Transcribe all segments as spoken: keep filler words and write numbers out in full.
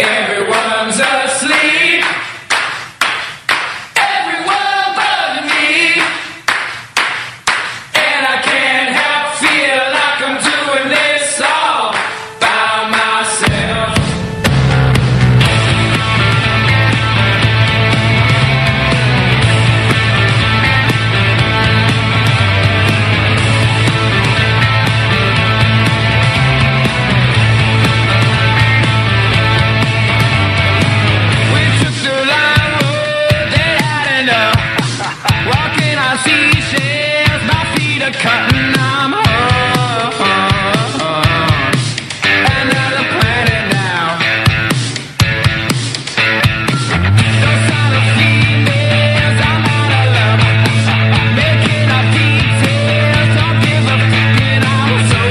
Everyone's asleep. Everyone but me. And I can't help feel like I'm doing this all by myself. Cutting, I'm home. Another planet now. Those are the females, I'm out of love. Making up details, don't give a fucking. I'm so,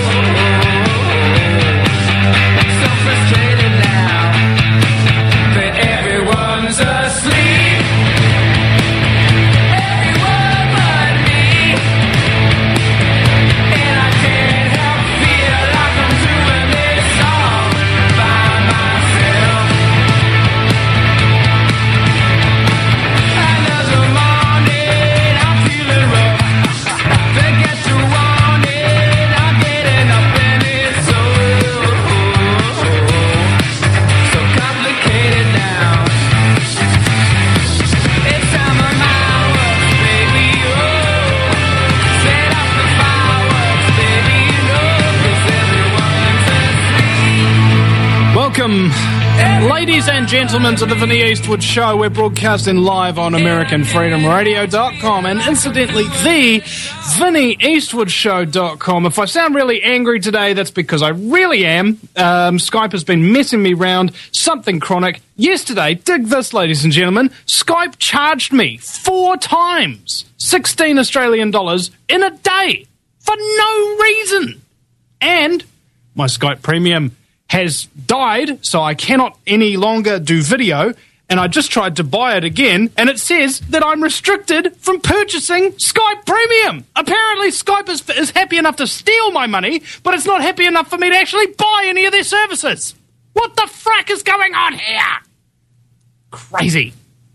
so frustrated now that everyone's asleep. Welcome, ladies and gentlemen, to the Vinnie Eastwood Show. We're broadcasting live on American Freedom Radio dot com and incidentally, the Vinnie Eastwood Show dot com. If I sound really angry today, that's because I really am. Um, Skype has been messing me round. Something chronic. Yesterday, dig this, ladies and gentlemen, Skype charged me four times sixteen Australian dollars in a day for no reason. And my Skype Premium has died, so I cannot any longer do video, and I just tried to buy it again, and it says that I'm restricted from purchasing Skype Premium. Apparently Skype is, is happy enough to steal my money, but it's not happy enough for me to actually buy any of their services. What the frack is going on here? Crazy.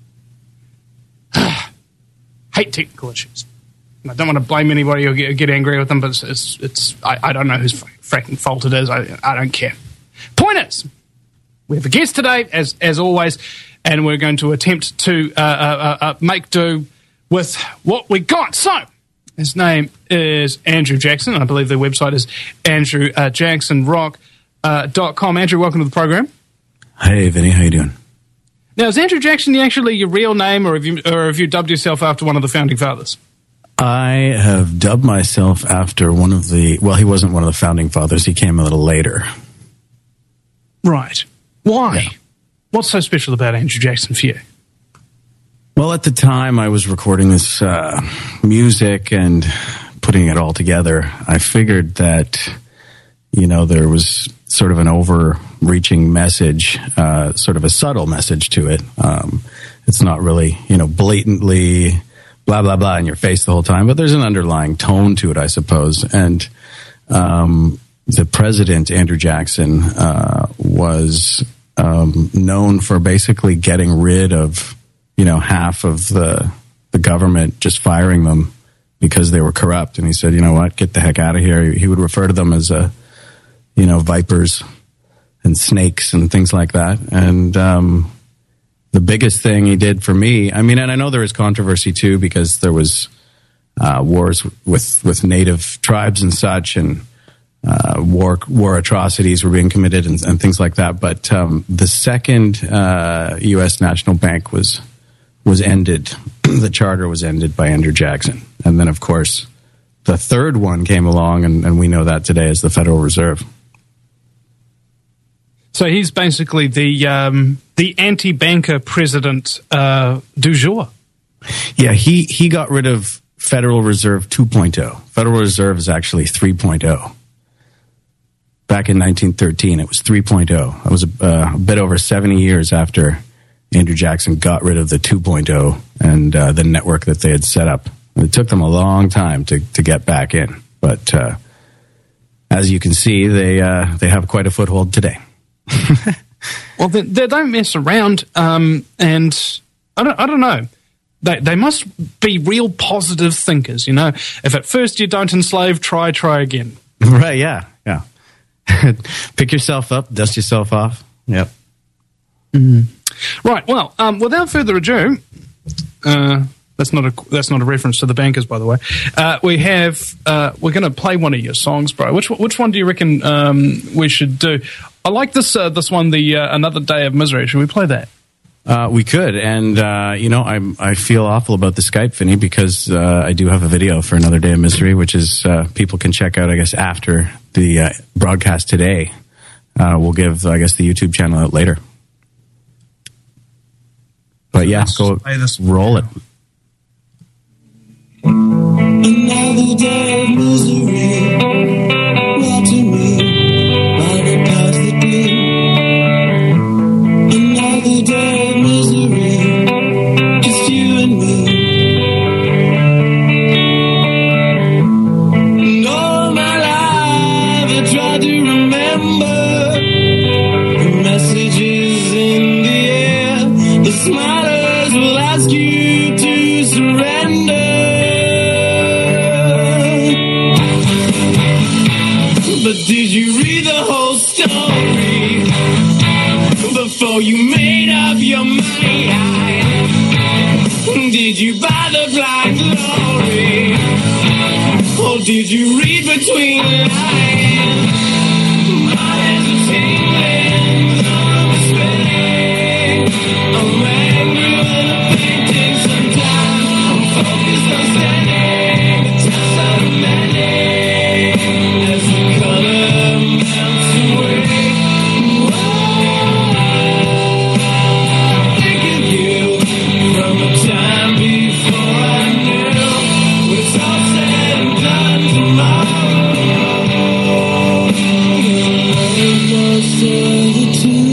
Hate technical issues. I don't want to blame anybody or get, get angry with them, but it's, it's, it's I, I don't know whose fracking fault it is. I, I don't care. Point is, we have a guest today, as as always, and we're going to attempt to uh, uh, uh, make do with what we got. So, his name is Andrew Jackson. I believe their website is andrew jackson rock dot com. Uh, Andrew, welcome to the program. Hey, Vinny, how you doing? Now, is Andrew Jackson actually your real name, or have you, or have you dubbed yourself after one of the founding fathers? I have dubbed myself after one of the, well, he wasn't one of the founding fathers. He came a little later. Right. Why? Yeah. What's so special about Andrew Jackson for you? Well, at the time I was recording this uh, music and putting it all together, I figured that, you know, there was sort of an overreaching message, uh, sort of a subtle message to it. Um, it's not really, you know, blatantly blah, blah, blah in your face the whole time, but there's an underlying tone to it, I suppose. And um, the president, Andrew Jackson, uh, was um, known for basically getting rid of, you know, half of the the government, just firing them because they were corrupt. And he said, you know what, get the heck out of here. He would refer to them as, a, you know, vipers and snakes and things like that. And um, the biggest thing he did for me, I mean, and I know there was controversy too, because there was uh, wars with, with native tribes and such, and uh, war war atrocities were being committed and, and things like that. But um, the second uh, U S National Bank was was ended, the charter was ended by Andrew Jackson. And then, of course, the third one came along, and, and we know that today as the Federal Reserve. So he's basically the um, the anti-banker president uh, du jour. Yeah, he, he got rid of Federal Reserve two point oh. Federal Reserve is actually three point oh. Back in nineteen thirteen, it was three point oh. It was a, uh, a bit over seventy years after Andrew Jackson got rid of the two point oh and uh, the network that they had set up. It took them a long time to, to get back in. But uh, as you can see, they uh, they have quite a foothold today. Well, they, they don't mess around, um, and I don't, I don't know. They they must be real positive thinkers, you know. If at first you don't enslave, try, try again. Right, yeah, yeah. Pick yourself up, dust yourself off. Yep. Mm-hmm. Right, well, um, without further ado, uh, that's not a that's not a reference to the Bankers, by the way. Uh, we have uh, we're going to play one of your songs, bro. Which which one do you reckon um, we should do? I like this uh, this one, the uh, Another Day of Misery. Should we play that? Uh, we could, and uh, you know, I I feel awful about the Skype, Vinny, because uh, I do have a video for Another Day of Misery, which is uh, people can check out, I guess, after the uh, broadcast today. Uh, we'll give, I guess, the YouTube channel out later. But yeah, Let's go play this roll it. Another day of misery brought to me by the powers that be. Another day of misery, just you and me. And all my life I tried to remember the messages in the air. The smilers will ask you to surrender. But did you read the whole story before you made up your mind? Did you buy the black glory, or did you read between the lines? My hands are tingling, I'm spinning. I'm angry with a painting sometimes. I'm focused on standing the test of the mending as the color melts away. Whoa, think of you from a time before I knew it's all said and done tomorrow. Your solitude.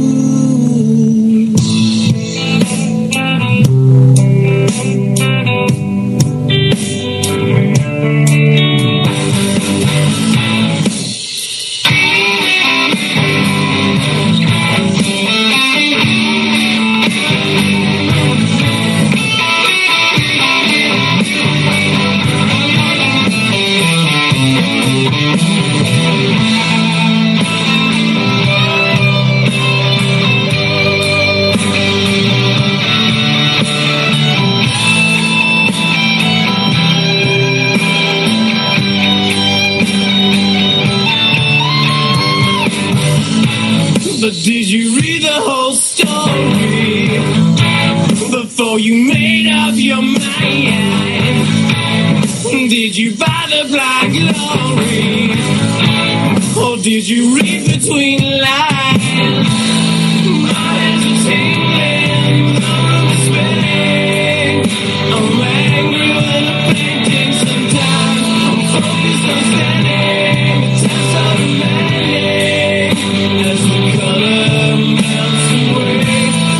But did you read the whole story before you made up your mind? Did you buy the black glory, or did you read between the lines? My hands are tingling, I'm spinning. I'm angry when I painting sometimes. I'm focused on standing the test of the mending as the color melts away.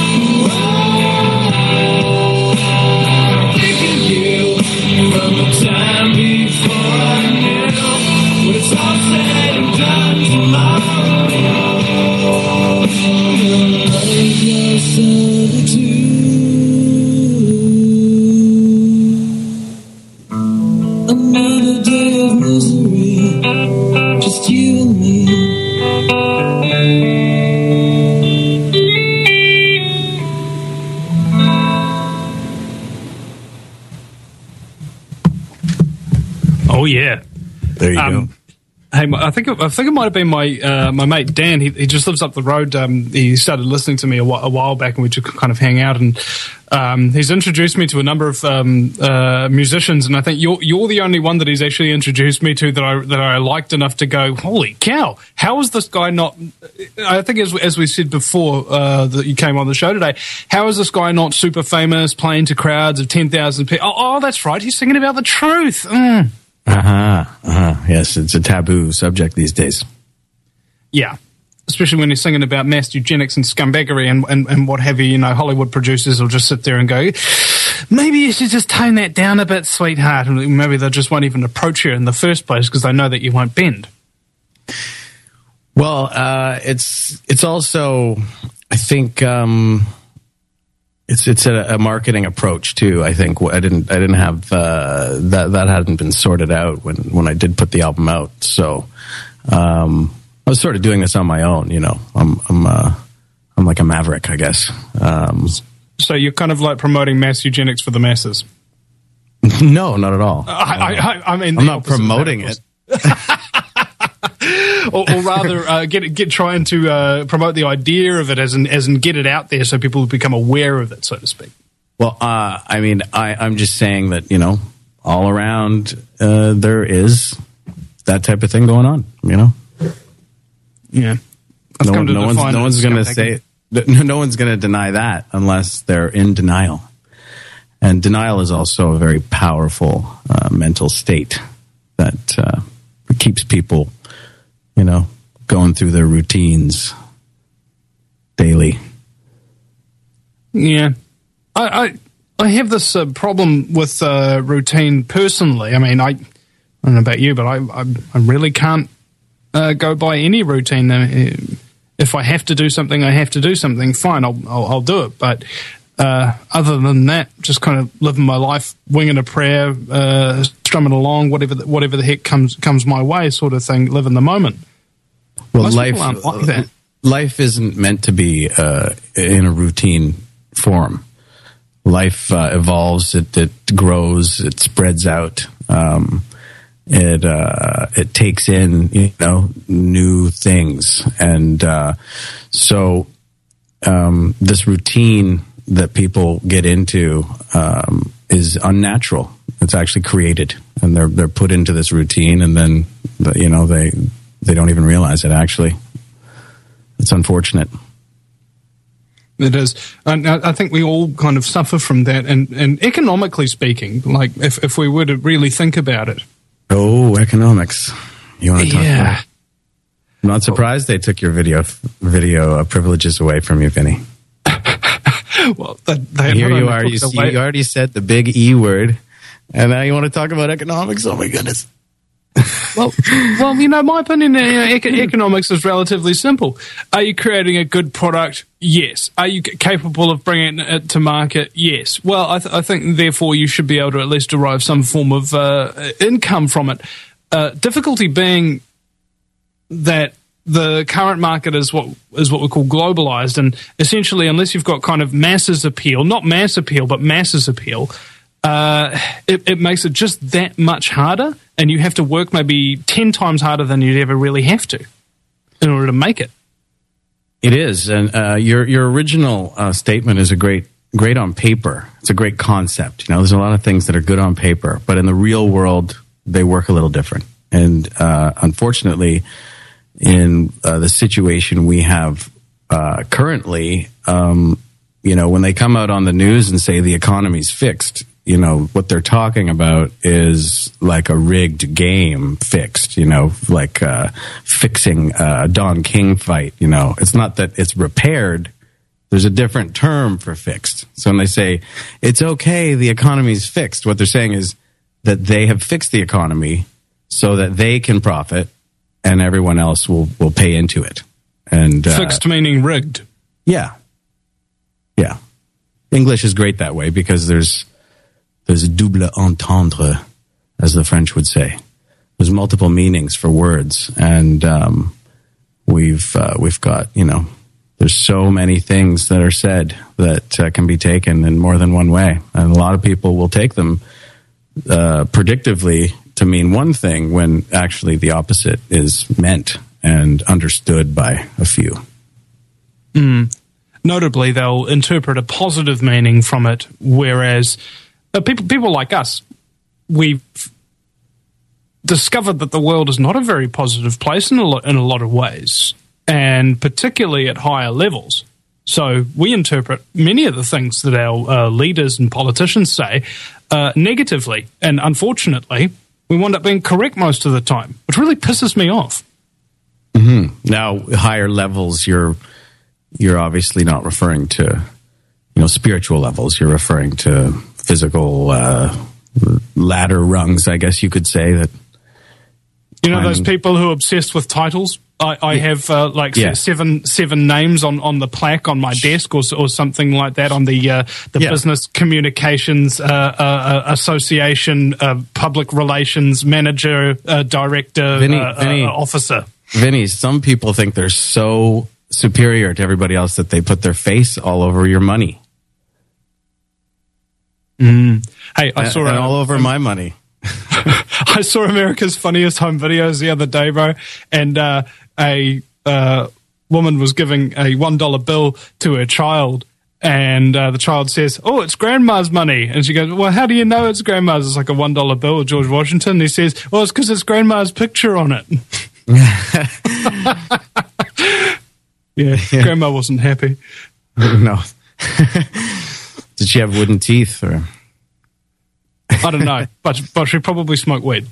Whoa, think of you from a time before I knew it's all said and done tomorrow. Like your solitude. Another day of misery, just you and me. Oh yeah. There you Um, go. Hey, I think it, I think it might have been my uh, my mate Dan. He, he just lives up the road. Um, he started listening to me a, wh- a while back, and we just kind of hang out. And um, he's introduced me to a number of um, uh, musicians. And I think you're you're the only one that he's actually introduced me to that I that I liked enough to go, holy cow! How is this guy not? I think as as we said before uh, that you came on the show today, how is this guy not super famous, playing to crowds of ten thousand people? Oh, oh, that's right, he's singing about the truth. Mm. Uh-huh, uh-huh. Yes, it's a taboo subject these days. Yeah, especially when you're singing about mass eugenics and scumbaggery and, and, and what have you. You know, Hollywood producers will just sit there and go, maybe you should just tone that down a bit, sweetheart. And maybe they just won't even approach you in the first place because they know that you won't bend. Well, uh, it's it's also, I think, um, it's it's a, a marketing approach too. I think I didn't I didn't have uh, that that hadn't been sorted out when, when I did put the album out. So um, I was sort of doing this on my own. You know, I'm I'm uh, I'm like a maverick, I guess. Um, So you're kind of like promoting mass eugenics for the masses. no, not at all. I, I, I mean, I'm not promoting it. or, or rather, uh, get get trying to uh, promote the idea of it as in as in get it out there so people become aware of it, so to speak. Well, uh, I mean, I, I'm just saying that, you know, all around uh, there is that type of thing going on. You know, yeah. No, no one's no one's going to say no one's going to deny that unless they're in denial. And denial is also a very powerful uh, mental state that uh, keeps people, you know, going through their routines daily. Yeah. I I, I have this uh, problem with uh, routine personally. I mean, I, I don't know about you, but I, I, I really can't uh, go by any routine. Uh, if I have to do something, I have to do something. Fine, I'll I'll, I'll do it. But uh, other than that, just kind of living my life, winging a prayer, uh, strumming along, whatever the, whatever the heck comes comes my way, sort of thing. Live in the moment. Well, Most life people aren't like that. life isn't meant to be uh, in a routine form. Life uh, evolves, it, it grows, it spreads out. Um, it uh, it takes in, you know, new things, and uh, so um, this routine that people get into um, is unnatural. It's actually created, and they're they're put into this routine, and then you know they they don't even realize it. Actually, it's unfortunate. It is. And I think we all kind of suffer from that. And, and economically speaking, like if, if we were to really think about it. Oh, economics. You want to talk Yeah. about it? I'm not surprised they took your video video uh, privileges away from you, Vinny. Well, they, they Here not you only are. took You, it see, away- you already said the big E word, and now you want to talk about economics? Oh, my goodness. Well, well, you know, my opinion, uh, eco- economics is relatively simple. Are you creating a good product? Yes. Are you c- capable of bringing it to market? Yes. Well, I, th- I think, therefore, you should be able to at least derive some form of uh, income from it. Uh, difficulty being that the current market is what is what we call globalized, and essentially, unless you've got kind of masses appeal, not mass appeal, but masses appeal, uh, it, it makes it just that much harder, and you have to work maybe ten times harder than you'd ever really have to in order to make it. It is, and uh, your your original uh, statement is a great great on paper. It's a great concept. You know, there's a lot of things that are good on paper, but in the real world, they work a little different. And uh, unfortunately, in uh, the situation we have uh, currently, um, you know, when they come out on the news and say the economy's fixed, you know, what they're talking about is like a rigged game fixed, you know, like uh, fixing a Don King fight, you know. It's not that it's repaired. There's a different term for fixed. So when they say, it's okay, the economy's fixed, what they're saying is that they have fixed the economy so that they can profit and everyone else will, will pay into it. And uh, Fixed meaning rigged. Yeah. Yeah. English is great that way because there's there's double entendre, as the French would say. There's multiple meanings for words, and um, we've uh, we've got, you know, there's so many things that are said that uh, can be taken in more than one way, and a lot of people will take them uh, predictively to mean one thing when actually the opposite is meant and understood by a few. Mm. Notably, they'll interpret a positive meaning from it, whereas uh, people people like us, we've discovered that the world is not a very positive place in a lot, in a lot of ways, and particularly at higher levels. So we interpret many of the things that our uh, leaders and politicians say uh, negatively, and unfortunately, we wind up being correct most of the time, which really pisses me off. Mm-hmm. Now, higher levels, you're you're obviously not referring to, you know, spiritual levels. You're referring to physical uh, ladder rungs, I guess you could say. That you know climbing. those people who are obsessed with titles. I, I have uh, like Yeah. seven seven names on, on the plaque on my desk, or or something like that on the uh, the Yeah. Business Communications uh, uh, Association uh, Public Relations Manager, uh, Director, Vinny- uh, Vinny. uh, Officer. Vinny, some people think they're so superior to everybody else that they put their face all over your money. Hey, I And, saw and a- all over my money. I saw America's Funniest Home Videos the other day, bro, and uh, a uh, woman was giving a one dollar bill to her child, and uh, the child says, "Oh, it's grandma's money," and she goes, "Well, how do you know it's grandma's? It's like a one dollar bill of George Washington." And he says, "Well, it's because it's grandma's picture on it." yeah, grandma wasn't happy. No. Did she have wooden teeth or? I don't know, but but she probably smoked weed.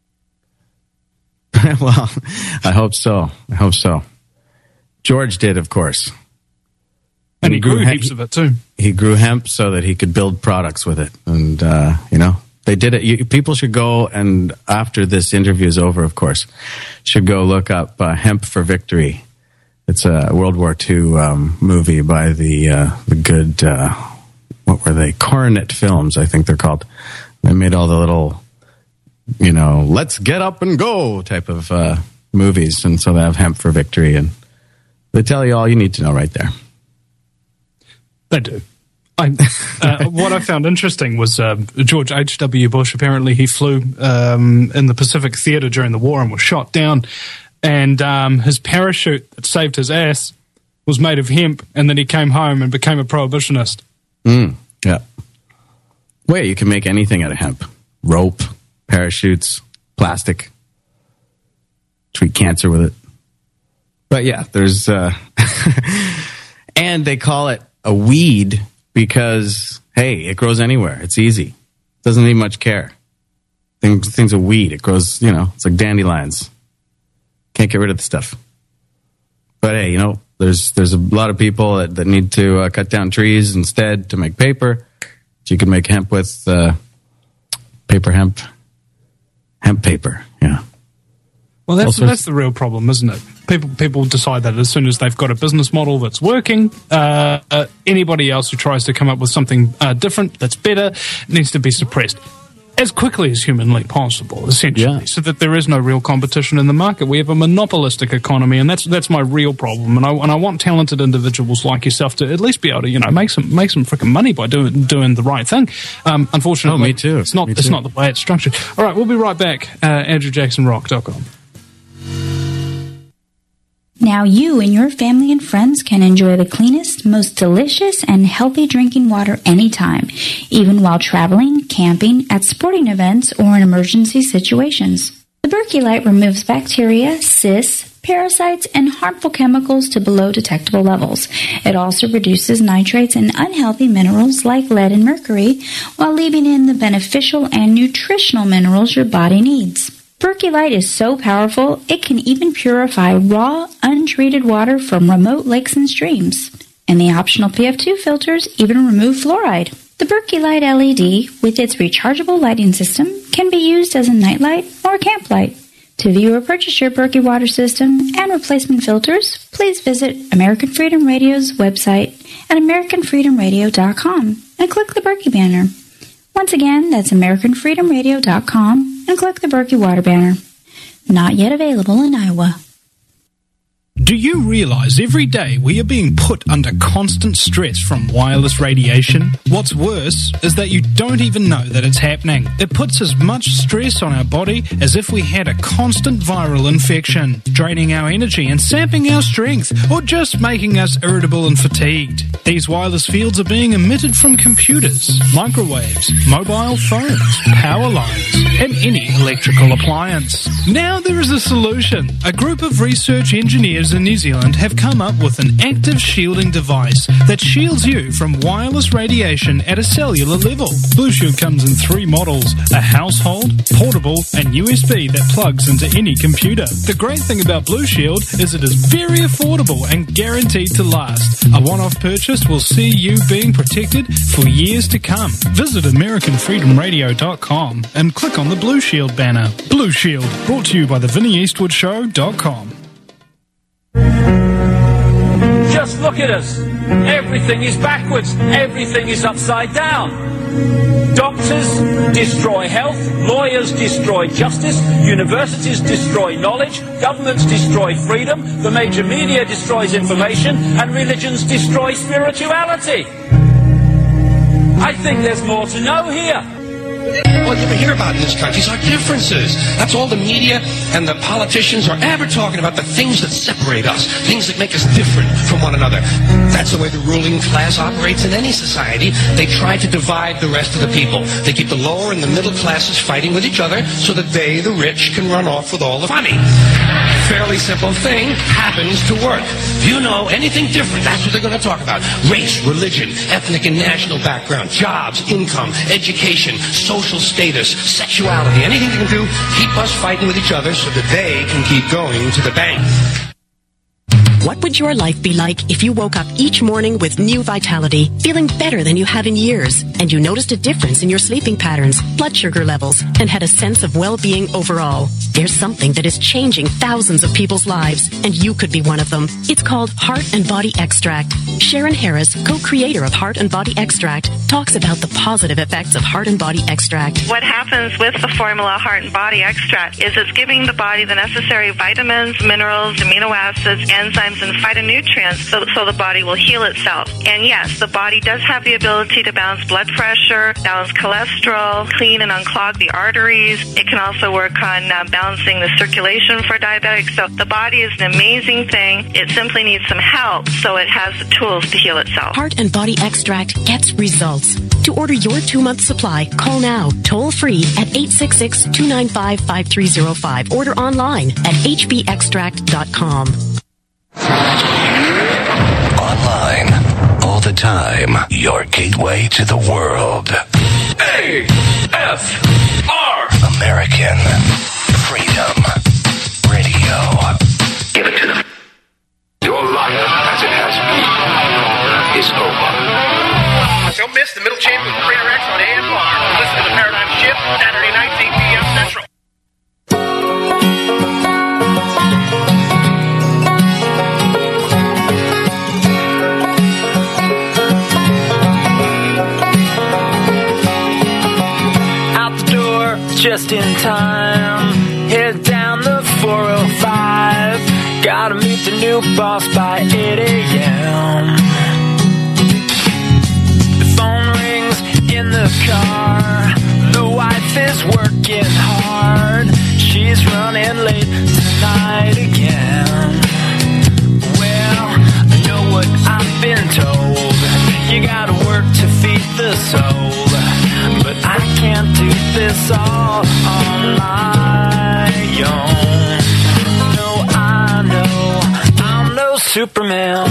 Well, I hope so. I hope so. George did, of course. And he grew hemp- heaps of it too. He grew hemp so that he could build products with it. And, uh, you know, they did it. You, people should go, and after this interview is over, of course, should go look up uh, Hemp for Victory. It's a World War Two um, movie by the uh, the good, uh, what were they? Coronet Films, I think they're called. They made all the little, you know, let's get up and go type of uh, movies. And so they have Hemp for Victory. And they tell you all you need to know right there. They do. I, uh, what I found interesting was uh, George H W. Bush. Apparently, he flew um, in the Pacific Theater during the war and was shot down. And um, his parachute that saved his ass was made of hemp. And then he came home and became a prohibitionist. Mm, yeah. Wait, you can make anything out of hemp. Rope, parachutes, plastic. Treat cancer with it. But yeah, there's... Uh, and they call it a weed because, hey, it grows anywhere. It's easy. Doesn't need much care. Things, things a weed. It grows, you know, it's like dandelions. Can't get rid of the stuff. But hey, you know, there's there's a lot of people that, that need to uh, cut down trees instead to make paper. You can make hemp with uh, paper hemp. Hemp paper, yeah. Well, that's Also- that's the real problem, isn't it? People people decide that as soon as they've got a business model that's working, uh, uh, anybody else who tries to come up with something uh, different that's better needs to be suppressed as quickly as humanly possible, essentially, Yeah. so that there is no real competition in the market. We have a monopolistic economy, and that's that's my real problem. And I and I want talented individuals like yourself to at least be able to, you know, make some make some freaking money by doing doing the right thing. Um, unfortunately, Oh, me too. It's not Me it's too. not the way it's structured. All right, we'll be right back. Uh, Andrew Jackson Rock dot com. Now you and your family and friends can enjoy the cleanest, most delicious, and healthy drinking water anytime, even while traveling, camping, at sporting events, or in emergency situations. The Berkey Light removes bacteria, cysts, parasites, and harmful chemicals to below detectable levels. It also reduces nitrates and unhealthy minerals like lead and mercury, while leaving in the beneficial and nutritional minerals your body needs. Berkey Light is so powerful, it can even purify raw, untreated water from remote lakes and streams. And the optional P F two filters even remove fluoride. The Berkey Light L E D, with its rechargeable lighting system, can be used as a nightlight or camp light. To view or purchase your Berkey water system and replacement filters, please visit American Freedom Radio's website at american freedom radio dot com and click the Berkey banner. Once again, that's american freedom radio dot com and click the Berkey Water banner. Not yet available in Iowa. Do you realize every day we are being put under constant stress from wireless radiation? What's worse is that you don't even know that it's happening. It puts as much stress on our body as if we had a constant viral infection, draining our energy and sapping our strength, or just making us irritable and fatigued. These wireless fields are being emitted from computers, microwaves, mobile phones, power lines, and any electrical appliance. Now there is a solution. A group of research engineers in New Zealand have come up with an active shielding device that shields you from wireless radiation at a cellular level. Blue Shield comes in three models: a household, portable, and U S B that plugs into any computer. The great thing about Blue Shield is it is very affordable and guaranteed to last. A one-off purchase will see you being protected for years to come. Visit american freedom radio dot com and click on the Blue Shield banner. Blue Shield, brought to you by the Vinnie Eastwood Show dot com. Just look at us. Everything is backwards. Everything is upside down. Doctors destroy health, lawyers destroy justice, universities destroy knowledge, governments destroy freedom, the major media destroys information, and religions destroy spirituality. I think there's more to know here. All you ever hear about in this country is our differences. That's all the media and the politicians are ever talking about, the things that separate us, things that make us different from one another. That's the way the ruling class operates in any society. They try to divide the rest of the people. They keep the lower and the middle classes fighting with each other so that they, the rich, can run off with all the money. Fairly simple thing happens to work. If you know anything different, that's what they're going to talk about. Race, religion, ethnic and national background, jobs, income, education, social status, sexuality, anything they can do, keep us fighting with each other so that they can keep going to the bank. What would your life be like if you woke up each morning with new vitality, feeling better than you have in years, and you noticed a difference in your sleeping patterns, blood sugar levels, and had a sense of well-being overall? There's something that is changing thousands of people's lives, and you could be one of them. It's called Heart and Body Extract. Sharon Harris, co-creator of Heart and Body Extract, talks about the positive effects of Heart and Body Extract. What happens with the formula Heart and Body Extract is it's giving the body the necessary vitamins, minerals, amino acids, enzymes, and phytonutrients so, so the body will heal itself. And yes, the body does have the ability to balance blood pressure, balance cholesterol, clean and unclog the arteries. It can also work on uh, balancing the circulation for diabetics. So the body is an amazing thing. It simply needs some help so it has the tools to heal itself. Heart and Body Extract gets results. To order your two-month supply, call now, toll-free at eight six six, two nine five, five three zero five. Order online at h b extract dot com. Online, all the time, your gateway to the world. A F R American Freedom Radio. Give it to them. Your life, as it has been, is over. Don't miss the Middle Chamber with Crater X on A F R. Listen to the Paradigm Shift, Saturday nights, eight p.m. Central. Just in time, head down the four oh five. Gotta meet the new boss by eight a.m. The phone rings in the car. The wife is working hard. She's running late tonight again. Well, I know what I've been told. You gotta work to feed the soul. But I can't do this all on my own. No, I know I'm no Superman.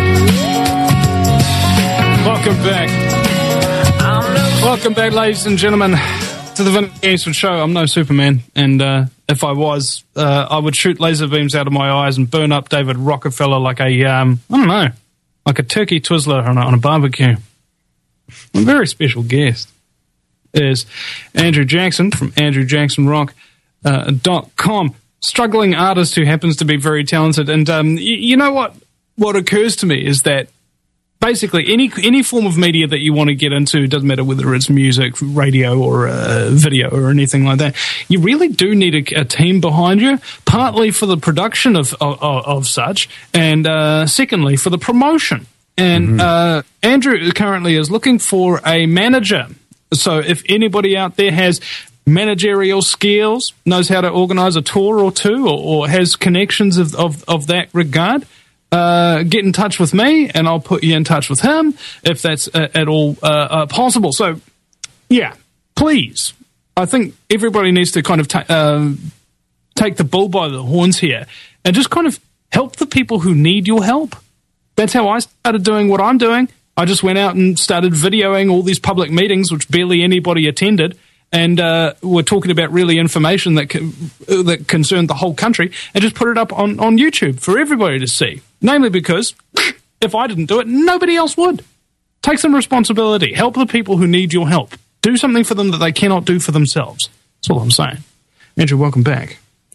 Welcome back. I'm no Welcome back, ladies and gentlemen, to the Vinny Eastwood Show. I'm no Superman, and uh, if I was, uh, I would shoot laser beams out of my eyes and burn up David Rockefeller like a, um, I don't know, like a turkey twizzler on a, on a barbecue. A very special guest is Andrew Jackson from andrew jackson rock dot com. Struggling artist who happens to be very talented. And um, you, you know what? What occurs to me is that basically any any form of media that you want to get into, doesn't matter whether it's music, radio, or uh, video or anything like that, you really do need a, a team behind you, partly for the production of, of, of such, and uh, secondly, for the promotion. And mm-hmm. uh, Andrew currently is looking for a manager. So if anybody out there has managerial skills, knows how to organize a tour or two, or, or has connections of, of, of that regard, uh, get in touch with me and I'll put you in touch with him if that's uh, at all uh, uh, possible. So, yeah, please. I think everybody needs to kind of ta- uh, take the bull by the horns here and just kind of help the people who need your help. That's how I started doing what I'm doing. I just went out and started videoing all these public meetings, which barely anybody attended, and uh, we're talking about really information that co- that concerned the whole country, and just put it up on, on YouTube for everybody to see. Namely because if I didn't do it, nobody else would. Take some responsibility. Help the people who need your help. Do something for them that they cannot do for themselves. That's all I'm saying. Andrew, welcome back.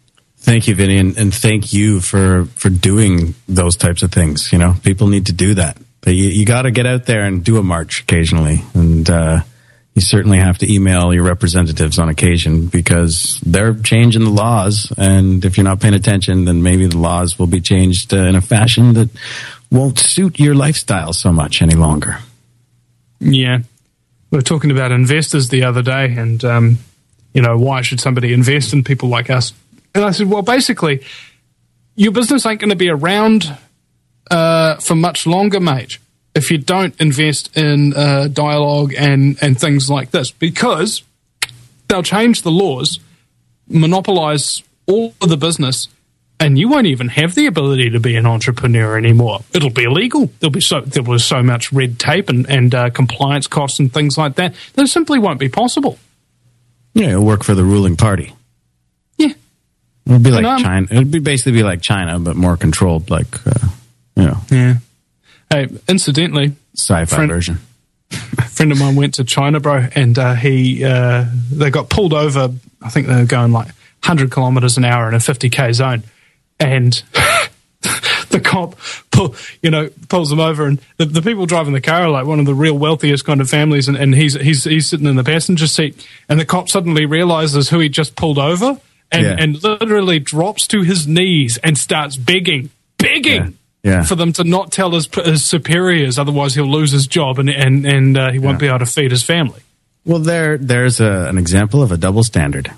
Thank you, Vinny, and, and thank you for, for doing those types of things. You know, people need to do that. But you, you got to get out there and do a march occasionally, and uh, you certainly have to email your representatives on occasion because they're changing the laws, and if you're not paying attention, then maybe the laws will be changed uh, in a fashion that won't suit your lifestyle so much any longer. Yeah. We were talking about investors the other day, and, um, you know, why should somebody invest in people like us? And I said, well, basically, your business ain't going to be around uh, for much longer, mate, if you don't invest in uh, dialogue and, and things like this, because they'll change the laws, monopolize all of the business, and you won't even have the ability to be an entrepreneur anymore. It'll be illegal. There'll be so there was so much red tape and, and uh, compliance costs and things like that that it simply won't be possible. Yeah, it'll work for the ruling party. Yeah. It'll be like And, um, China. It'll be basically be like China, but more controlled, like, uh, you know. Yeah. Hey, incidentally, sci-fi friend, version. A friend of mine went to China, bro, and uh, he uh, they got pulled over. I think they were going like one hundred kilometers an hour in a fifty K zone, and the cop pull, you know, pulls them over, and the, the people driving the car are like one of the real wealthiest kind of families, and, and he's he's he's sitting in the passenger seat, and the cop suddenly realizes who he just pulled over, and, Yeah. and literally drops to his knees and starts begging, begging. Yeah. Yeah. For them to not tell his, his superiors, otherwise he'll lose his job and and and uh, he won't Yeah. be able to feed his family. Well, there, there's a, an example of a double standard.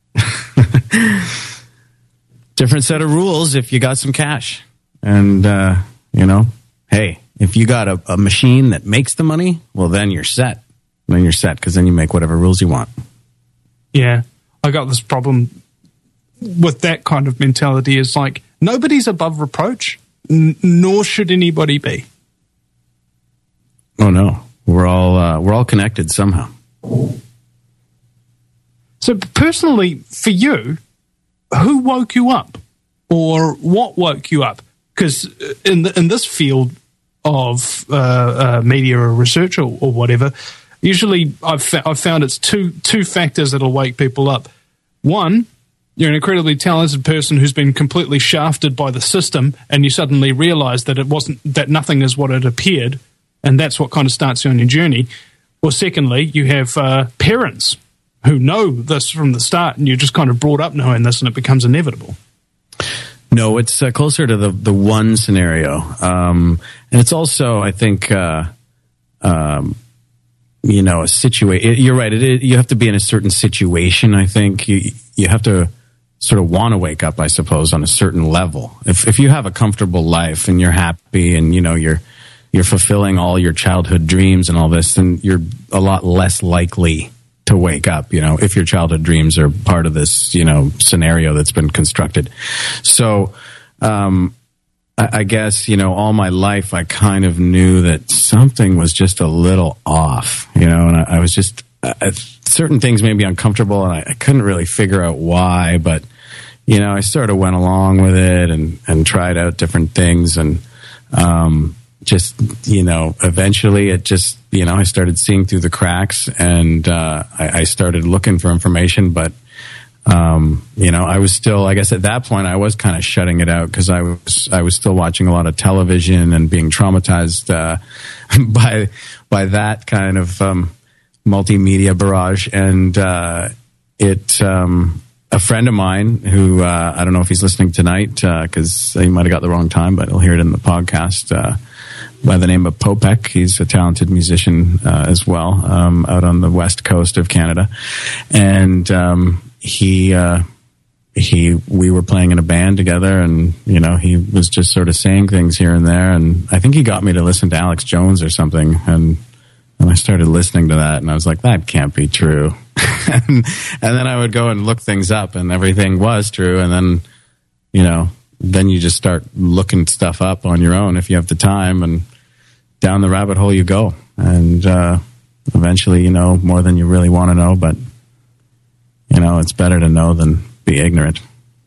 Different set of rules if you got some cash. And, uh, you know, hey, if you got a, a machine that makes the money, well, then you're set. Then you're set because then you make whatever rules you want. Yeah, I got this problem with that kind of mentality. Is like nobody's above reproach, n- nor should anybody be. Oh no, we're all uh, we're all connected somehow. So personally, for you, who woke you up, or what woke you up? Because in the, in this field of uh, uh, media or research or, or whatever, usually I've fa- I've found it's two two factors that'll wake people up. One, you're an incredibly talented person who's been completely shafted by the system, and you suddenly realize that it wasn't that nothing is what it appeared, and that's what kind of starts you on your journey. Or secondly, you have uh, parents who know this from the start, and you're just kind of brought up knowing this, and it becomes inevitable. No, it's uh, closer to the the one scenario, um, and it's also, I think, uh, um, you know, a situation. You're right. It, it, you have to be in a certain situation. I think you you have to sort of want to wake up, I suppose, on a certain level. If if you have a comfortable life and you're happy and you know you're you're fulfilling all your childhood dreams and all this, then you're a lot less likely to wake up, you know, if your childhood dreams are part of this, you know, scenario that's been constructed. So, um, I, I guess, you know, all my life, I kind of knew that something was just a little off, you know, and I, I was just, uh, certain things made me uncomfortable and I, I couldn't really figure out why, but, you know, I sort of went along with it and, and tried out different things and, um, just, you know, eventually it just, you know, I started seeing through the cracks and uh, I, I started looking for information. But, um, you know, I was still, I guess at that point, I was kind of shutting it out because I was I was still watching a lot of television and being traumatized uh, by by that kind of um, multimedia barrage. And uh, it, um, a friend of mine who, uh, I don't know if he's listening tonight because uh, he might have got the wrong time, but he'll hear it in the podcast. Uh, by the name of Popek. He's a talented musician uh, as well, um, out on the west coast of Canada. And um, he, uh, he, we were playing in a band together, and you know, he was just sort of saying things here and there. And I think he got me to listen to Alex Jones or something. And and I started listening to that, and I was like, that can't be true. and, and then I would go and look things up, and everything was true. And then, you know, then you just start looking stuff up on your own if you have the time, and down the rabbit hole you go. And uh, eventually you know more than you really want to know, but you know, it's better to know than be ignorant.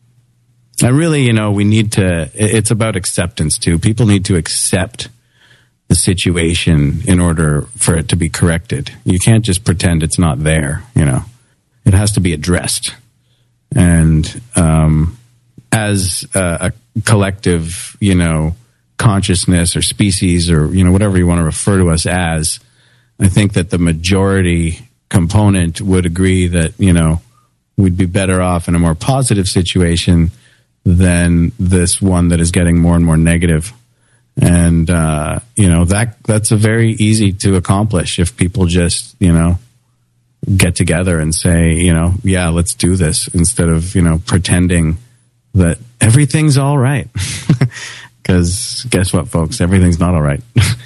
I really, you know, we need to, it's about acceptance too. People need to accept the situation in order for it to be corrected. You can't just pretend it's not there, you know. It has to be addressed. And, um, as a, a collective, you know, consciousness or species or, you know, whatever you want to refer to us as, I think that the majority component would agree that, you know, we'd be better off in a more positive situation than this one that is getting more and more negative. And, uh, you know, that that's a very easy to accomplish if people just, you know, get together and say, you know, yeah, let's do this instead of, you know, pretending that everything's all right. Because guess what, folks? Everything's not all right.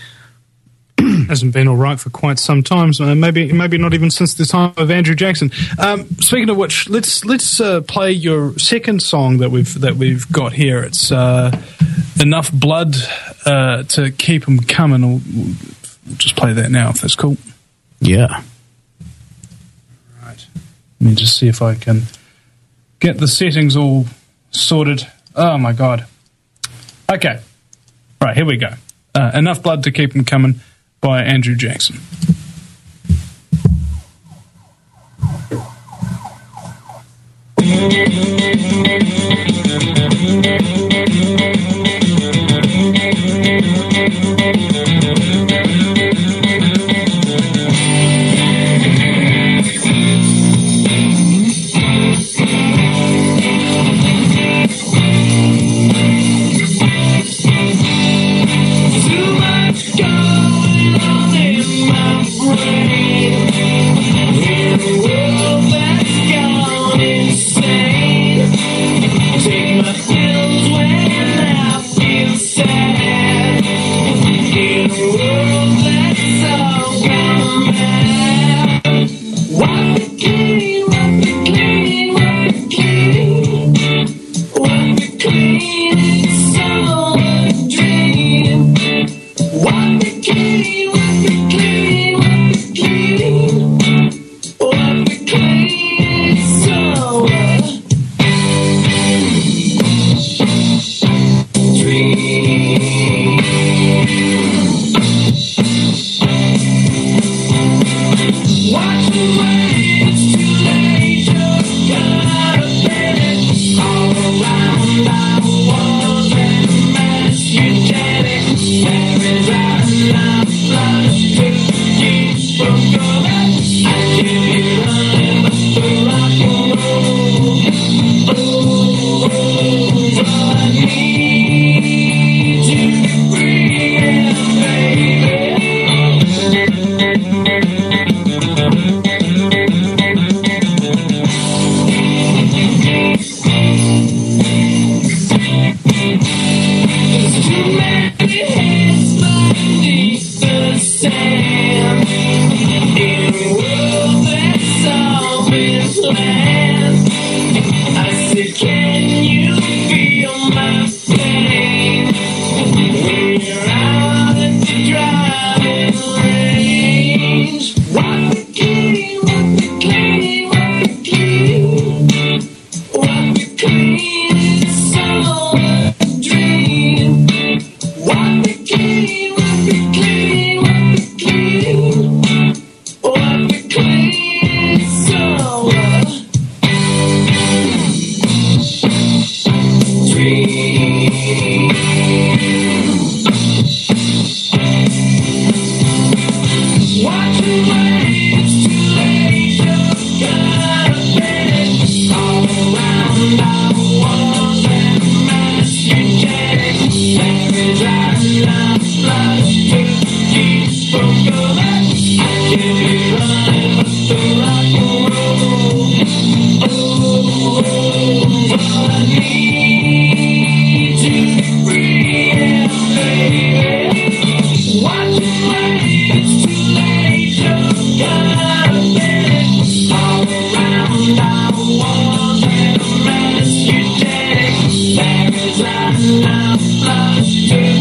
Hasn't been all right for quite some time. So maybe, maybe not even since the time of Andrew Jackson. Um, speaking of which, let's let's uh, play your second song that we've that we've got here. It's uh, "Enough Blood uh, to Keep 'Em Coming." We'll, we'll just play that now, if that's cool. Yeah. Right. Let me just see if I can get the settings all sorted. Oh my god. Okay. Right, here we go. Uh, "Enough Blood to Keep 'Em Coming" by Andrew Jackson.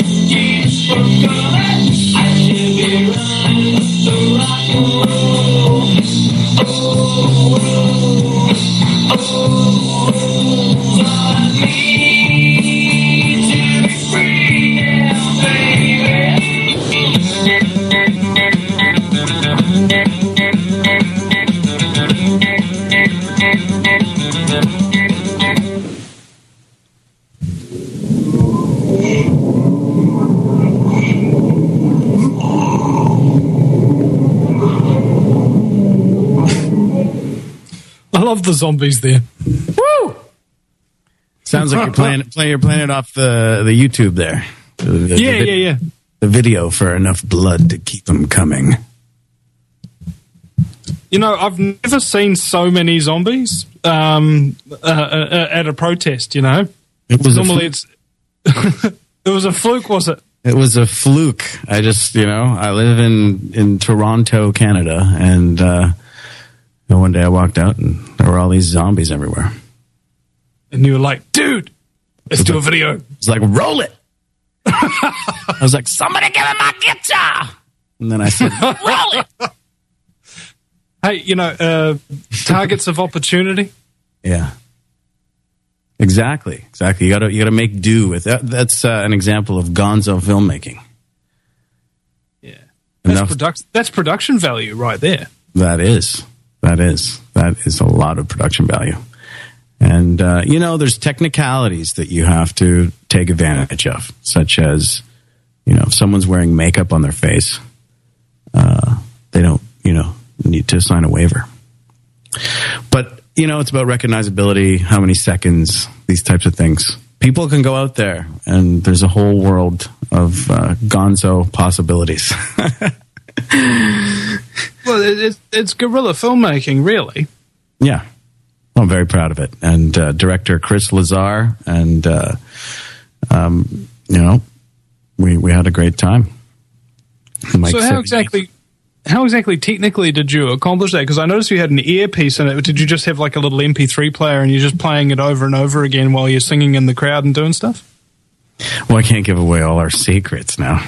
I should be running with the rock and roll. love the zombies there. Woo! Sounds like you're playing, play, you're playing it off the, the YouTube there. The, the, yeah, the, yeah, yeah. The video for enough blood to keep them coming. You know, I've never seen so many zombies um, uh, uh, at a protest, you know. It was Normally it's... it was a fluke, was it? It was a fluke. I just, you know, I live in, in Toronto, Canada, and uh, one day I walked out and there were all these zombies everywhere. And you were like, dude, let's do a video. It's like, roll it. I was like, somebody give me my guitar. And then I said, roll it. Hey, you know, uh, targets of opportunity. Yeah. Exactly. Exactly. You gotta, you gotta make do with that. That's uh, an example of gonzo filmmaking. Yeah. That's, Enough- produc- that's production value right there. That is. That is. That is a lot of production value. And, uh, you know, there's technicalities that you have to take advantage of, such as, you know, if someone's wearing makeup on their face, uh, they don't, you know, need to sign a waiver. But, you know, it's about recognizability, how many seconds, these types of things. People can go out there, and there's a whole world of uh, gonzo possibilities. Well, it, it's, it's guerrilla filmmaking, really. Yeah. Well, I'm very proud of it. And uh, director Chris Lazar, and, uh, um, you know, we, we had a great time. Mike so how said- exactly... How exactly technically did you accomplish that? Because I noticed you had an earpiece in it. Did you just have like a little M P three player and you're just playing it over and over again while you're singing in the crowd and doing stuff? Well, I can't give away all our secrets now.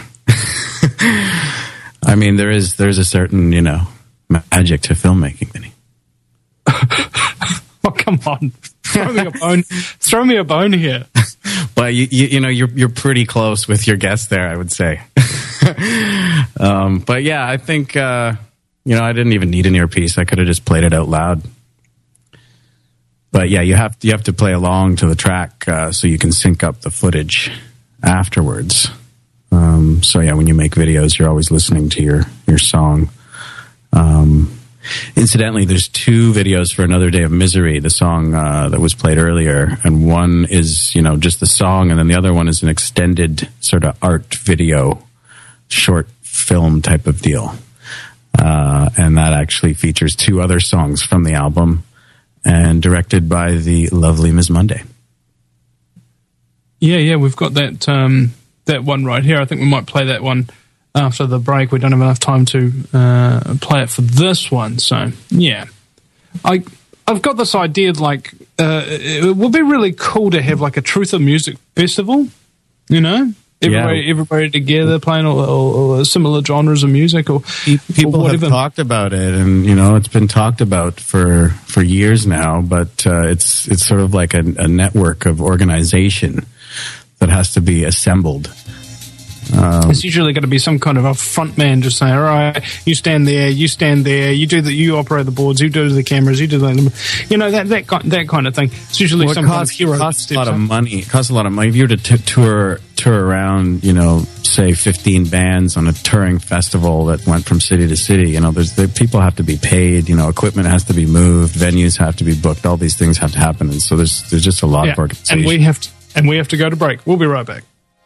I mean, there is there's a certain, you know, magic to filmmaking, Vinny. Oh, come on. Throw me a bone. Throw me a bone here. But, you, you, you know, you're you're pretty close with your guess there, I would say. um, but, yeah, I think, uh, you know, I didn't even need an earpiece. I could have just played it out loud. But, yeah, you have, you have to play along to the track uh, so you can sync up the footage afterwards. Um, so, yeah, when you make videos, you're always listening to your, your song. Um Incidentally, there's two videos for Another Day of Misery, the song uh, that was played earlier, and one is, you know, just the song, and then the other one is an extended sort of art video, short film type of deal. Uh, and that actually features two other songs from the album, and directed by the lovely Miz Monday. Yeah, yeah, we've got that um, that one right here. I think we might play that one after the break. We don't have enough time to uh, play it for this one, so yeah. I I've got this idea like uh, it would be really cool to have like a Truth of Music festival, you know, everybody Yeah. everybody together playing all, all, all similar genres of music or People or have whatever. talked about it, and you know, it's been talked about for for years now. But uh, it's it's sort of like a, a network of organization that has to be assembled. Um, It's usually going to be some kind of a front man just saying, all right, you stand there, you stand there, you do the, you operate the boards, you do the cameras, you do the, you know, that that kind, that kind of thing. It's usually well, it some costs, kind of hero. costs a steps lot of up. money. It costs a lot of money. If you were to t- tour tour around, you know, say fifteen bands on a touring festival that went from city to city, you know, there's the people have to be paid. You know, equipment has to be moved, venues have to be booked. All these things have to happen, and so there's there's just a lot Yeah, of organization. and we have to, and we have to go to break. We'll be right back.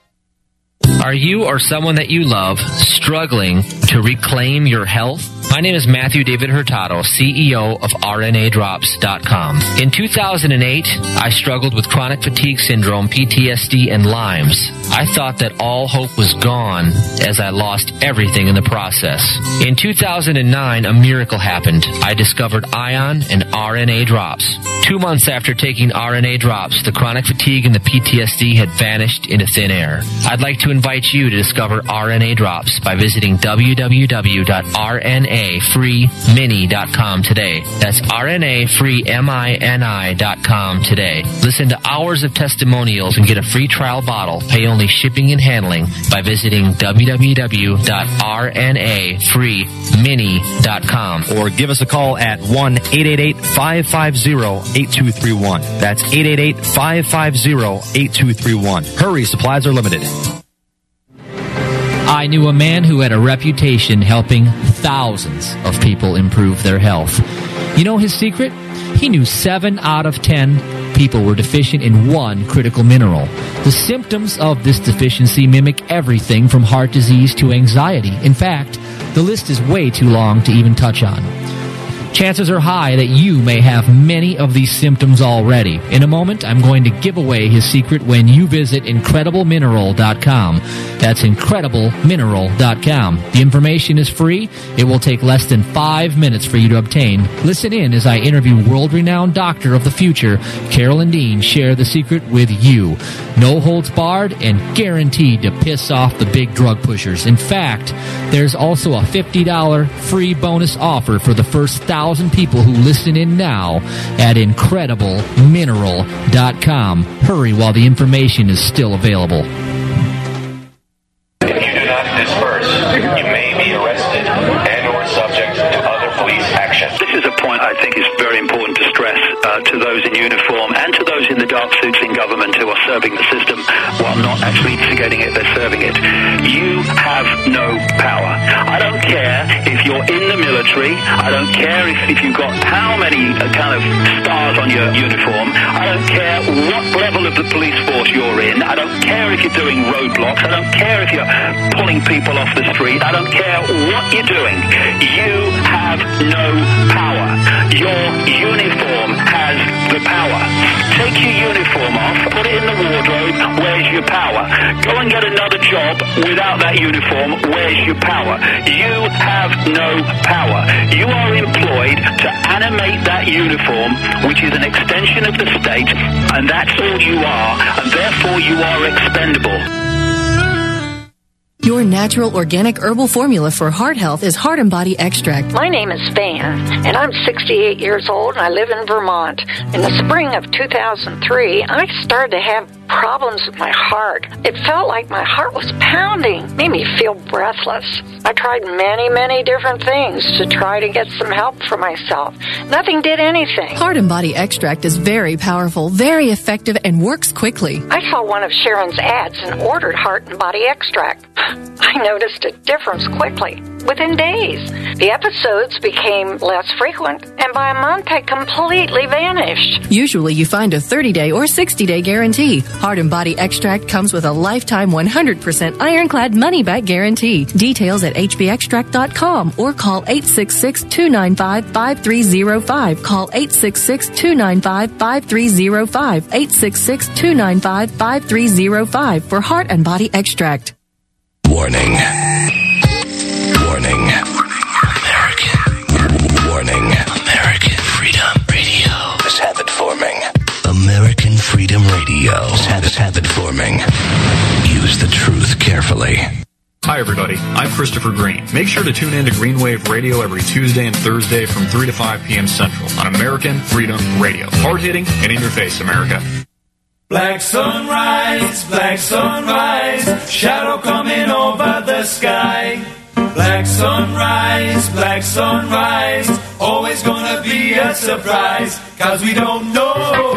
Are you or someone that you love struggling to reclaim your health? My name is Matthew David Hurtado, C E O of R N A drops dot com. In two thousand eight, I struggled with chronic fatigue syndrome, P T S D, and Lyme's. I thought that all hope was gone as I lost everything in the process. In two thousand nine, a miracle happened. I discovered Ion and R N A drops. Two months after taking R N A drops, the chronic fatigue and the P T S D had vanished into thin air. I'd like to invite you to discover R N A drops by visiting w w w dot r n a free mini dot com today. That's R N A free mini dot com today. Listen to hours of testimonials and get a free trial bottle. Pay only shipping and handling by visiting w w w dot r n a free mini dot com. Or give us a call at one eight eight eight, five five zero, eight two three one. That's eight eight eight, five five zero, eight two three one. Hurry, supplies are limited. I knew a man who had a reputation helping thousands of people improve their health. You know his secret? he knew seven out of ten people were deficient in one critical mineral. The symptoms of this deficiency mimic everything from heart disease to anxiety. In fact, the list is way too long to even touch on. Chances are high that you may have many of these symptoms already. In a moment, I'm going to give away his secret when you visit incredible mineral dot com. That's incredible mineral dot com. The information is free. It will take less than five minutes for you to obtain. Listen in as I interview world-renowned doctor of the future, Carolyn Dean, share the secret with you. No holds barred and guaranteed to piss off the big drug pushers. In fact, there's also a fifty dollars free bonus offer for the first thousand people who listen in now at incredible mineral dot com. Hurry while the information is still available. If you do not disperse, you may be arrested and or subject to other police action. This is a point I think is very important to stress uh, to those in uniform and to those in the dark suits in government who are serving the system while not actually instigating it, they're serving it. You have no power. I don't care if you're in the military. I don't care if, if you've got how many uh, kind of stars on your uniform. I don't care what level of the police force you're in. I don't care if you're doing roadblocks. I don't care if you're pulling people off the street. I don't care what you're doing. You have no power. Your uniform has the power. Take your uniform off, put it in the wardrobe. Where's your power? Go and get another job without that uniform. Where's your power? You have no power. You are employed to animate that uniform, which is an extension of the state, and that's all you are, and therefore you are expendable. Your natural organic herbal formula for heart health is Heart and Body Extract. My name is Van, and I'm sixty-eight years old, and I live in Vermont. In the spring of two thousand three, I started to have problems with my heart. It felt like my heart was pounding, made me feel breathless. I tried many, many different things to try to get some help for myself. Nothing did anything. Heart and Body Extract is very powerful, very effective, and works quickly. I saw one of Sharon's ads and ordered Heart and Body Extract. I noticed a difference quickly, within days. The episodes became less frequent, and by a month had completely vanished. Usually you find a thirty-day or sixty-day guarantee. Heart and Body Extract comes with a lifetime one hundred percent ironclad money-back guarantee. Details at h b extract dot com or call eight six six, two nine five, five three zero five. Call eight six six, two nine five, five three zero five. eight six six, two nine five, five three zero five for Heart and Body Extract. Warning. Warning. American. Warning. American Freedom Radio is habit forming. American Freedom Radio is habit, habit forming. Use the truth carefully. Hi, everybody. I'm Christopher Green. Make sure to tune in to Green Wave Radio every Tuesday and Thursday from three to five p.m. Central on American Freedom Radio. Hard-hitting and in your face, America. Black sunrise, black sunrise, shadow coming over the sky. Black sunrise, black sunrise, always gonna be a surprise, 'cause we don't know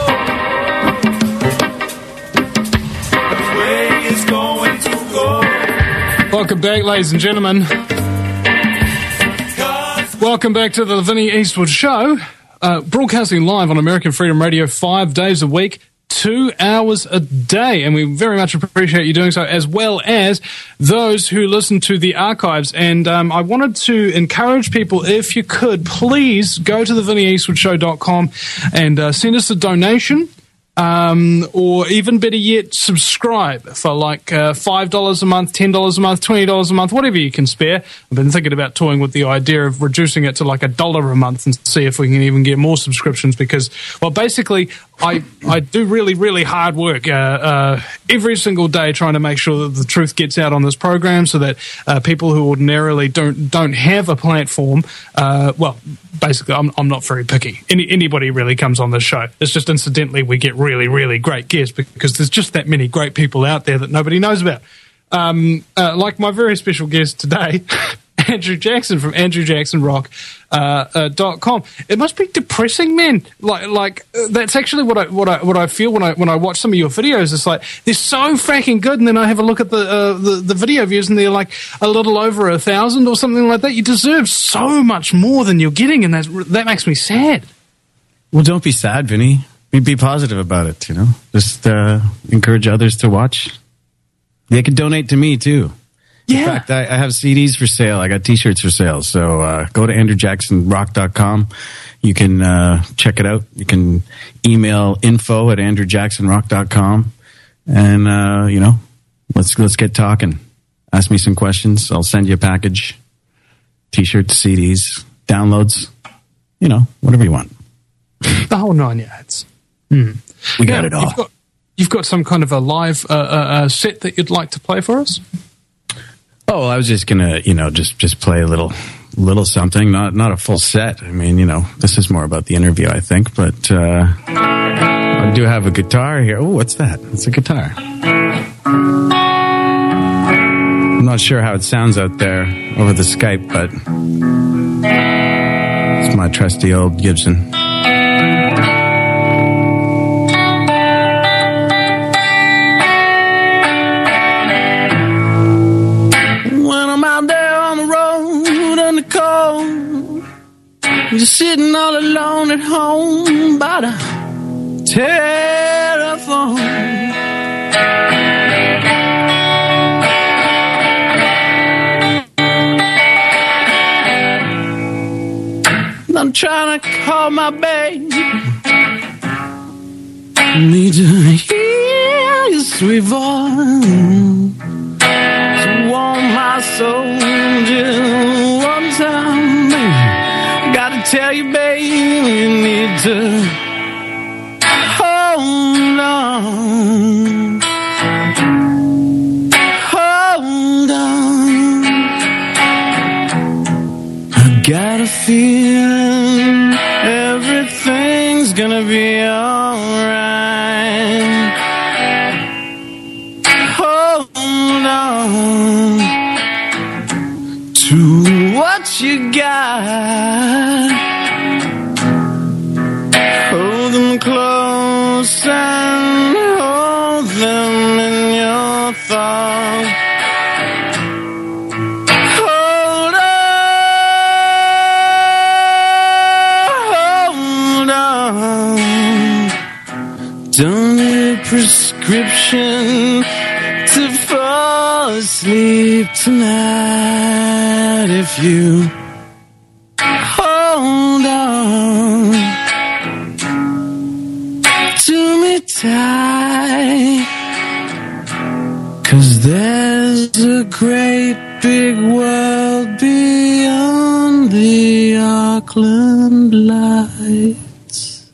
which way it's going to go. Welcome back, ladies and gentlemen. Welcome back to the Vinnie Eastwood Show, uh, broadcasting live on American Freedom Radio five days a week. Two hours a day, and we very much appreciate you doing so, as well as those who listen to the archives. And um, I wanted to encourage people, if you could, please go to the vinnie eastwood show dot com and uh, send us a donation. Um, or even better yet, subscribe for like uh, five dollars a month, ten dollars a month, twenty dollars a month, whatever you can spare. I've been thinking about toying with the idea of reducing it to like a dollar a month and see if we can even get more subscriptions, because, well, basically, I, I do really, really hard work uh, uh, every single day trying to make sure that the truth gets out on this program, so that uh, people who ordinarily don't don't have a platform, uh, well, basically, I'm, I'm not very picky. Any, anybody really comes on this show. It's just incidentally we get really, really great guests because there's just that many great people out there that nobody knows about. Um, uh, like my very special guest today, Andrew Jackson from andrew jackson rock dot com. Uh, uh, it must be depressing, man. Like, like uh, that's actually what I what I what I feel when I when I watch some of your videos. It's like they're so fracking good, and then I have a look at the uh, the, the video views, and they're like a little over a thousand or something like that. You deserve so much more than you're getting, and that that makes me sad. Well, don't be sad, Vinny. Be, be positive about it, you know. Just uh, encourage others to watch. They can donate to me, too. Yeah. In fact, I, I have C Ds for sale. I got T-shirts for sale. So uh, go to andrew jackson rock dot com. You can uh, check it out. You can email info at andrew jackson rock dot com. And, uh, you know, let's let's get talking. Ask me some questions. I'll send you a package. T-shirts, C Ds, downloads, you know, whatever you want. The whole nine yards. Mm. We got it all. You've got, you've got some kind of a live uh, uh, set that you'd like to play for us? Oh, I was just gonna, you know, just just play a little, little something, not not a full set. I mean, you know, this is more about the interview, I think. But uh, I do have a guitar here. Oh, what's that? It's a guitar. I'm not sure how it sounds out there over the Skype, but it's my trusty old Gibson. Just sitting all alone at home by the telephone. I'm trying to call my baby. Need to hear your sweet voice to warm my soul just one time, baby. Gotta tell you, baby, you need to hold on, hold on. I got a feeling everything's gonna be alright. Hold on to what you got. Hold them close and hold them in your thoughts. Hold on, hold on. Don't need a prescription to fall asleep tonight if you hold on to me tight, 'cause there's a great big world beyond the Auckland lights.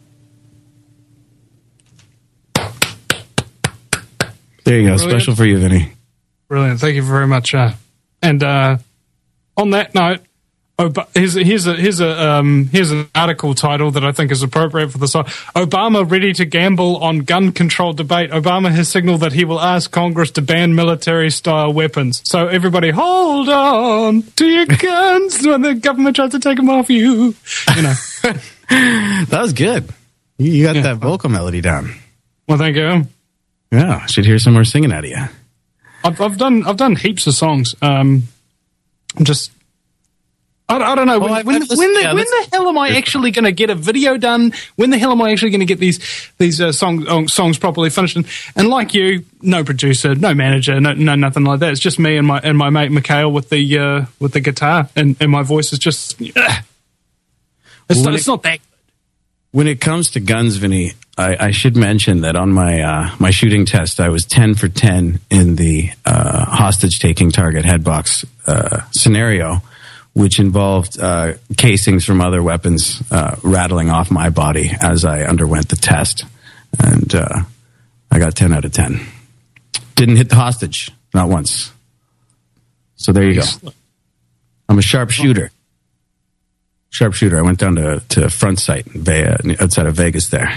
There you go. Brilliant. Special for you, Vinny. Brilliant. Thank you very much. Uh, and uh, on that note, Ob- here's, here's, a, here's, a, um, here's an article title that I think is appropriate for the song. Obama ready to gamble on gun control debate. Obama has signaled that he will ask Congress to ban military-style weapons. So everybody, hold on to your guns when the government tries to take them off you. You know. That was good. You, you got Yeah. that vocal melody down. Well, thank you. Yeah, I should hear some more singing out of you. I've, I've done I've done heaps of songs. Um, just I, I don't know when, Oh, I've- when, I've when, listened- the, yeah, when listen- the hell am I actually going to get a video done? When the hell am I actually going to get these these uh, songs uh, songs properly finished? And, and like you, no producer, no manager, no, no nothing like that. It's just me and my and my mate Mikhail with the uh, with the guitar, and, and my voice is just. Uh, it's, Well, not, when it's it- not that. When it comes to guns, Vinny, I, I should mention that on my uh, my shooting test, I was ten for ten in the uh, hostage-taking target headbox uh, scenario, which involved uh, casings from other weapons uh, rattling off my body as I underwent the test. And uh, I got ten out of ten. Didn't hit the hostage, not once. So there you go. I'm a sharpshooter. Sharpshooter. I went down to, to Front Sight in Ve- outside of Vegas there.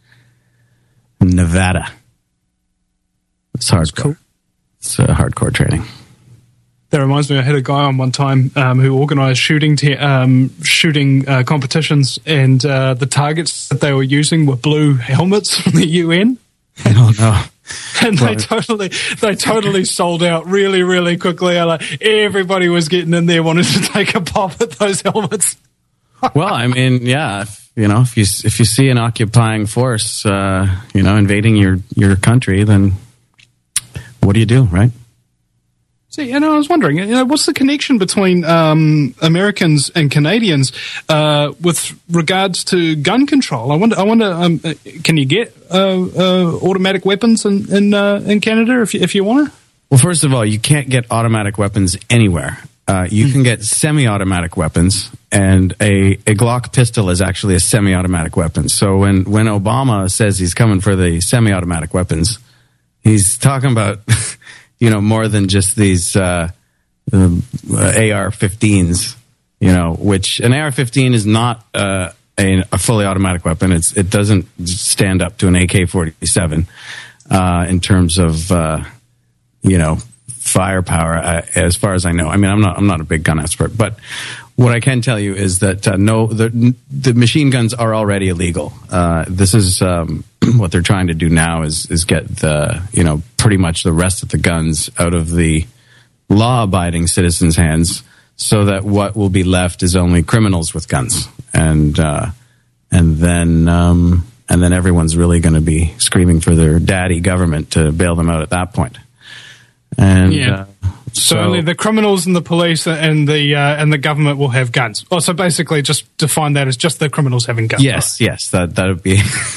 Nevada. It's hardcore. Cool. It's uh, hardcore training. That reminds me, I had a guy on one time um, who organised shooting te- um, shooting uh, competitions, and uh, the targets that they were using were blue helmets from the U N. Oh no! And Well, they totally, they totally sold out really, really quickly. Like, everybody was getting in there, wanted to take a pop at those helmets. Well, I mean, yeah. If, You know, if you if you see an occupying force, uh, you know, invading your, your country, then what do you do, right? See, and I was wondering, you know, what's the connection between um, Americans and Canadians uh, with regards to gun control? I wonder. I wonder. Um, can you get uh, uh, automatic weapons in in, uh, in Canada if you, if you want to? Well, first of all, you can't get automatic weapons anywhere. Uh, you mm. can get semi-automatic weapons, and a, a Glock pistol is actually a semi-automatic weapon. So when, when Obama says he's coming for the semi-automatic weapons, he's talking about, you know, more than just these uh, uh, A R fifteens, you know, which an A R fifteen is not uh, a, a fully automatic weapon. It's it doesn't stand up to an A K forty-seven uh, in terms of, uh, you know, firepower, uh, as far as I know. I mean, I'm not I'm not a big gun expert, but what I can tell you is that uh, no, the the machine guns are already illegal. Uh, this is um, what they're trying to do now is is get the you know pretty much the rest of the guns out of the law-abiding citizens' hands, so that what will be left is only criminals with guns, and uh, and then um, and then everyone's really going to be screaming for their daddy government to bail them out at that point. And yeah. uh, so, so only the criminals and the police and the uh, and the government will have guns. Oh, so basically, just define that as just the criminals having guns. yes, yes, that that would be.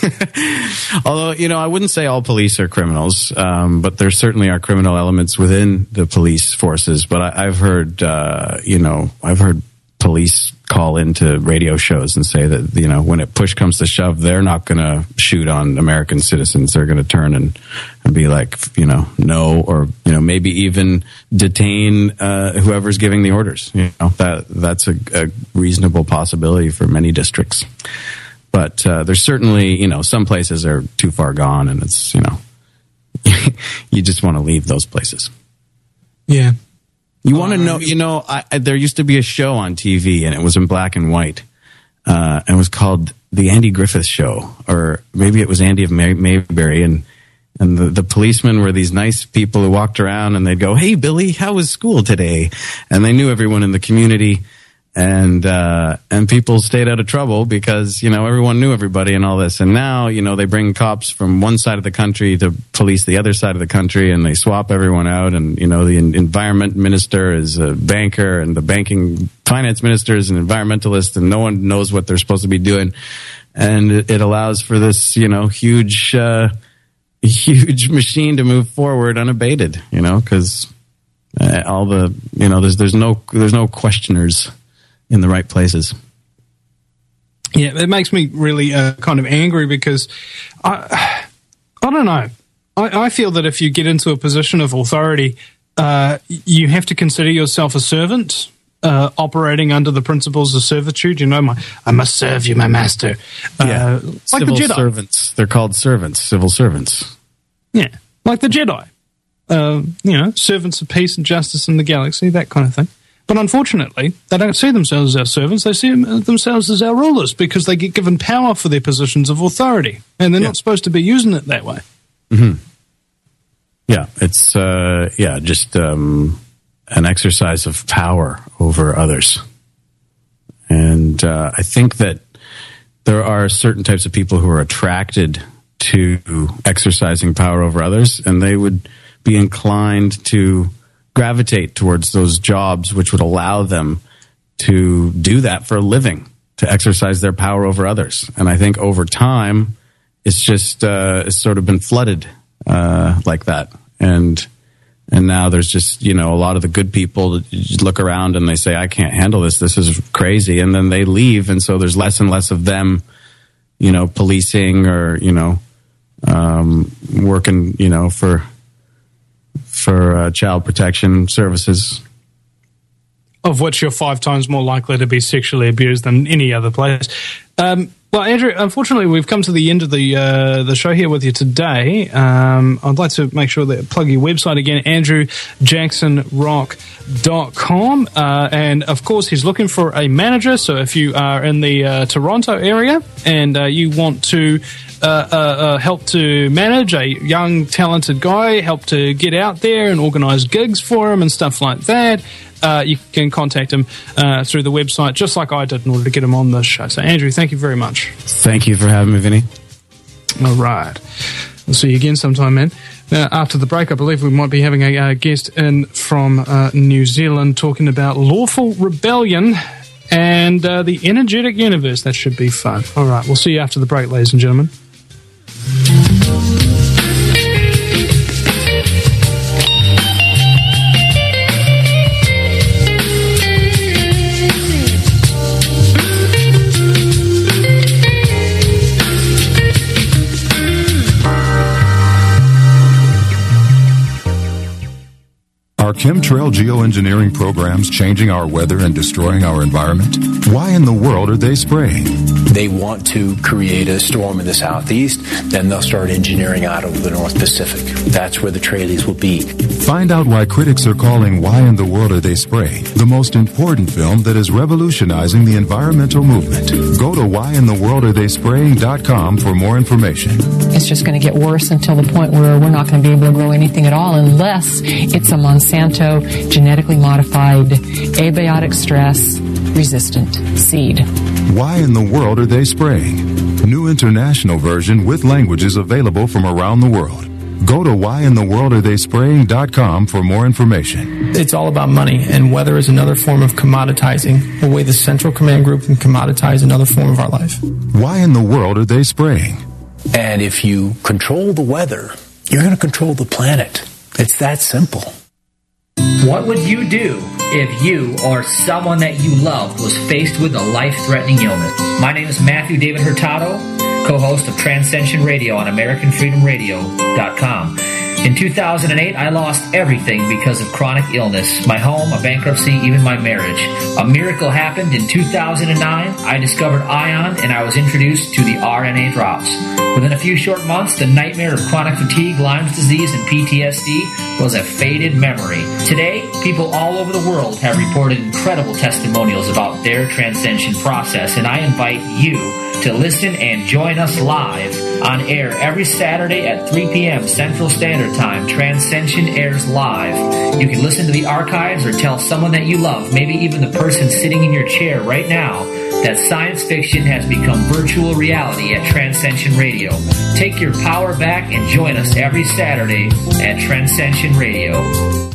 Although you know, I wouldn't say all police are criminals, um, but there certainly are criminal elements within the police forces. But I, I've heard, uh, you know, I've heard police call into radio shows and say that, you know, when it push comes to shove, they're not going to shoot on American citizens. They're going to turn and, and be like, you know, no, or, you know, maybe even detain uh, whoever's giving the orders. You know, that that's a, a reasonable possibility for many districts. But uh, there's certainly, you know, some places are too far gone, and it's, you know, you just want to leave those places. Yeah. You want to know, you know, I, I, there used to be a show on T V, and it was in black and white. Uh, and it was called The Andy Griffith Show, or maybe it was Andy of May- Mayberry. And, and the, the policemen were these nice people who walked around, and they'd go, "Hey, Billy, how was school today?" And they knew everyone in the community. And, uh, and people stayed out of trouble because, you know, everyone knew everybody and all this. And now, you know, they bring cops from one side of the country to police the other side of the country, and they swap everyone out. And, you know, the environment minister is a banker, and the banking finance minister is an environmentalist, and no one knows what they're supposed to be doing. And it, it allows for this, you know, huge, uh, huge machine to move forward unabated, you know, because uh, all the, you know, there's, there's no, there's no questioners in the right places. Yeah, it makes me really uh, kind of angry because I, I don't know. I, I feel that if you get into a position of authority, uh, you have to consider yourself a servant, uh, operating under the principles of servitude. You know, my, I must serve you, my master. Yeah, uh, like civil the Jedi. servants. They're called servants, civil servants. Yeah, like the Jedi. Uh, you know, servants of peace and justice in the galaxy, that kind of thing. But unfortunately, they don't see themselves as our servants. They see themselves as our rulers because they get given power for their positions of authority, and they're yeah. not supposed to be using it that way. Mm-hmm. Yeah, it's uh, yeah, just um, an exercise of power over others. And uh, I think that there are certain types of people who are attracted to exercising power over others, and they would be inclined to gravitate towards those jobs which would allow them to do that for a living, to exercise their power over others. And I think over time, it's just uh, it's sort of been flooded uh, like that. And and now there's just, you know, a lot of the good people that look around and they say, "I can't handle this. This is crazy." And then they leave. And so there's less and less of them, you know, policing or, you know, um, working, you know, for for uh, child protection services. Of which you're five times more likely to be sexually abused than any other place. Um, well, Andrew, unfortunately, we've come to the end of the uh, the show here with you today. Um, I'd like to make sure that plug your website again, andrew jackson rock dot com. Uh, and, of course, he's looking for a manager. So if you are in the uh, Toronto area and uh, you want to uh, uh, uh, help to manage a young, talented guy, help to get out there and organise gigs for him and stuff like that, uh, you can contact him uh, through the website, just like I did in order to get him on this show. So, Andrew, thank you very much. Thank you for having me, Vinny. All right. We'll see you again sometime, man. Now, after the break, I believe we might be having a uh, guest in from uh, New Zealand talking about lawful rebellion and uh, the energetic universe. That should be fun. All right. We'll see you after the break, ladies and gentlemen. Are chemtrail geoengineering programs changing our weather and destroying our environment? Why in the world are they spraying? They want to create a storm in the southeast, then they'll start engineering out over the North Pacific. That's where the trailies will be. Find out why critics are calling Why in the World Are They Spraying the most important film that is revolutionizing the environmental movement. Go to why in the world are they spraying dot com for more information. It's just going to get worse until the point where we're not going to be able to grow anything at all unless it's a Monsanto genetically modified abiotic stress resistant seed. Why in the world are they spraying? New international version with languages available from around the world. Go to why in the world are they spraying dot com for more information. It's all about money, and weather is another form of commoditizing, the way the Central Command Group can commoditize another form of our life. Why in the world are they spraying? And if you control the weather, you're going to control the planet. It's that simple. What would you do if you or someone that you loved was faced with a life-threatening illness? My name is Matthew David Hurtado, co-host of Transcension Radio on American Freedom Radio dot com. In two thousand eight, I lost everything because of chronic illness. My home, a bankruptcy, even my marriage. A miracle happened in two thousand nine. I discovered ION and I was introduced to the R N A drops. Within a few short months, the nightmare of chronic fatigue, Lyme's disease, and P T S D was a faded memory. Today, people all over the world have reported incredible testimonials about their transcension process, and I invite you to listen and join us live on air every Saturday at three p.m. Central Standard Time. Transcension airs live. You can listen to the archives or tell someone that you love, maybe even the person sitting in your chair right now, that science fiction has become virtual reality at Transcension Radio. Take your power back and join us every Saturday at Transcension Radio.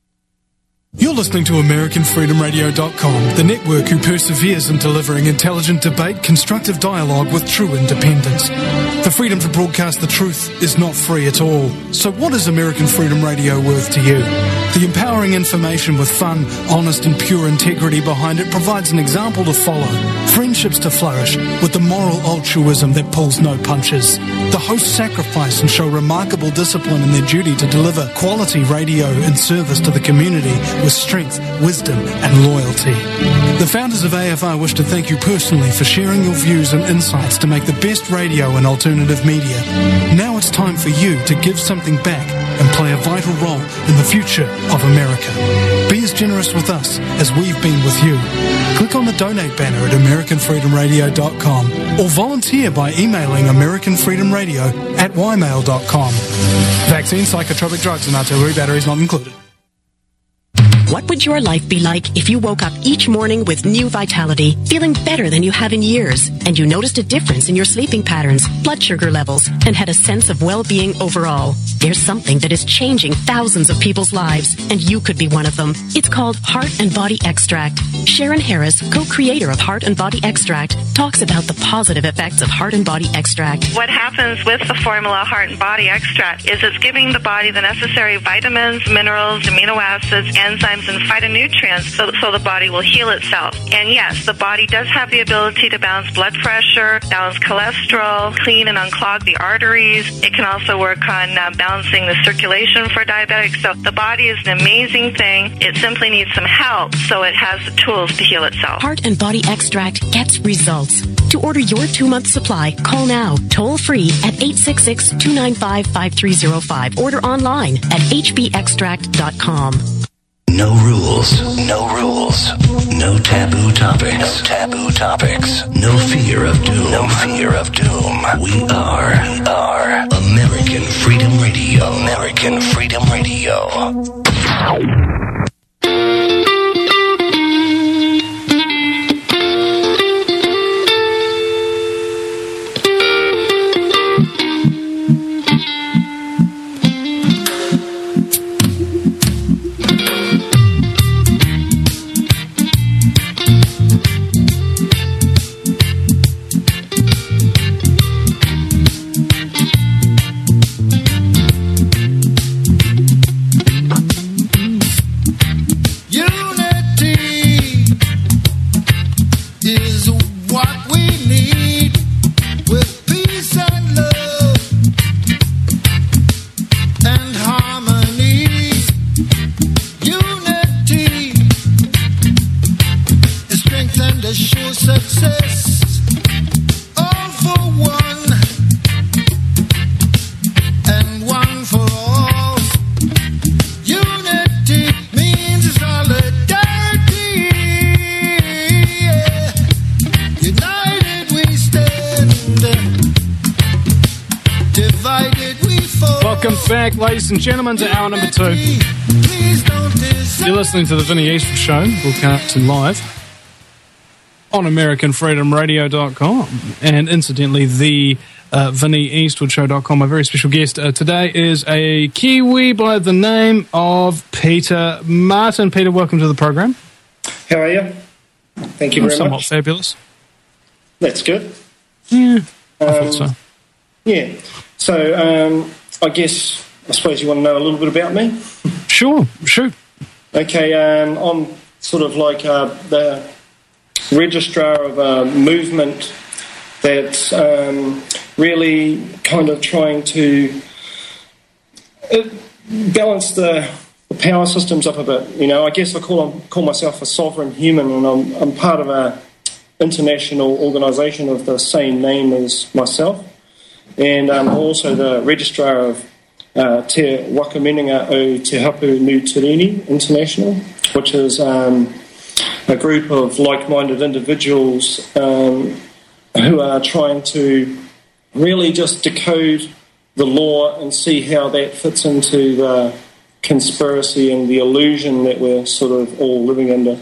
You're listening to American Freedom Radio dot com, the network who perseveres in delivering intelligent debate, constructive dialogue with true independence. The freedom to broadcast the truth is not free at all. So what is American Freedom Radio worth to you? The empowering information with fun, honest and pure integrity behind it provides an example to follow, friendships to flourish, with the moral altruism that pulls no punches. The hosts sacrifice and show remarkable discipline in their duty to deliver quality radio in service to the community with strength, wisdom and loyalty. The founders of A F R wish to thank you personally for sharing your views and insights to make the best radio and alternative media. Now it's time for you to give something back and play a vital role in the future of America. Be as generous with us as we've been with you. Click on the donate banner at American Freedom Radio dot com or volunteer by emailing American Freedom Radio at Y mail dot com. Vaccine, psychotropic drugs and artillery batteries not included. What would your life be like if you woke up each morning with new vitality, feeling better than you have in years, and you noticed a difference in your sleeping patterns, blood sugar levels, and had a sense of well-being overall? There's something that is changing thousands of people's lives, and you could be one of them. It's called Heart and Body Extract. Sharon Harris, co-creator of Heart and Body Extract, talks about the positive effects of Heart and Body Extract. What happens with the formula Heart and Body Extract is it's giving the body the necessary vitamins, minerals, amino acids, enzymes, and phytonutrients so, so the body will heal itself. And yes, the body does have the ability to balance blood pressure, balance cholesterol, clean and unclog the arteries. It can also work on uh, balancing the circulation for diabetics. So the body is an amazing thing. It simply needs some help so it has the tools to heal itself. Heart and Body Extract gets results. To order your two-month supply, call now, toll-free at eight six six, two nine five, five three zero five. Order online at H B extract dot com. No rules, no rules, no taboo topics, no taboo topics, no fear of doom, no fear of doom. We are, we are American Freedom Radio, American Freedom Radio. Welcome back, ladies and gentlemen, to hour number two. You're listening to the Vinnie Eastwood Show, broadcasting live on American Freedom Radio dot com, and incidentally, the uh, Vinnie Eastwood Show dot com. My very special guest uh, today is a Kiwi by the name of Peter Martin. Peter, welcome to the program. How are you? Thank you I'm very somewhat much. Fabulous. That's good. Yeah, I Um, thought so. Yeah. So, um, I guess, I suppose you want to know a little bit about me? Sure, sure. Okay, um, I'm sort of like uh, the registrar of a movement that's um, really kind of trying to uh, balance the, the power systems up a bit. You know, I guess I call call myself a sovereign human, and I'm, I'm part of a international organisation of the same name as myself, and I'm also the registrar of uh, Te Wakaminenga o Te Hapu Nu Tirini International, which is um, a group of like-minded individuals um, who are trying to really just decode the law and see how that fits into the conspiracy and the illusion that we're sort of all living under.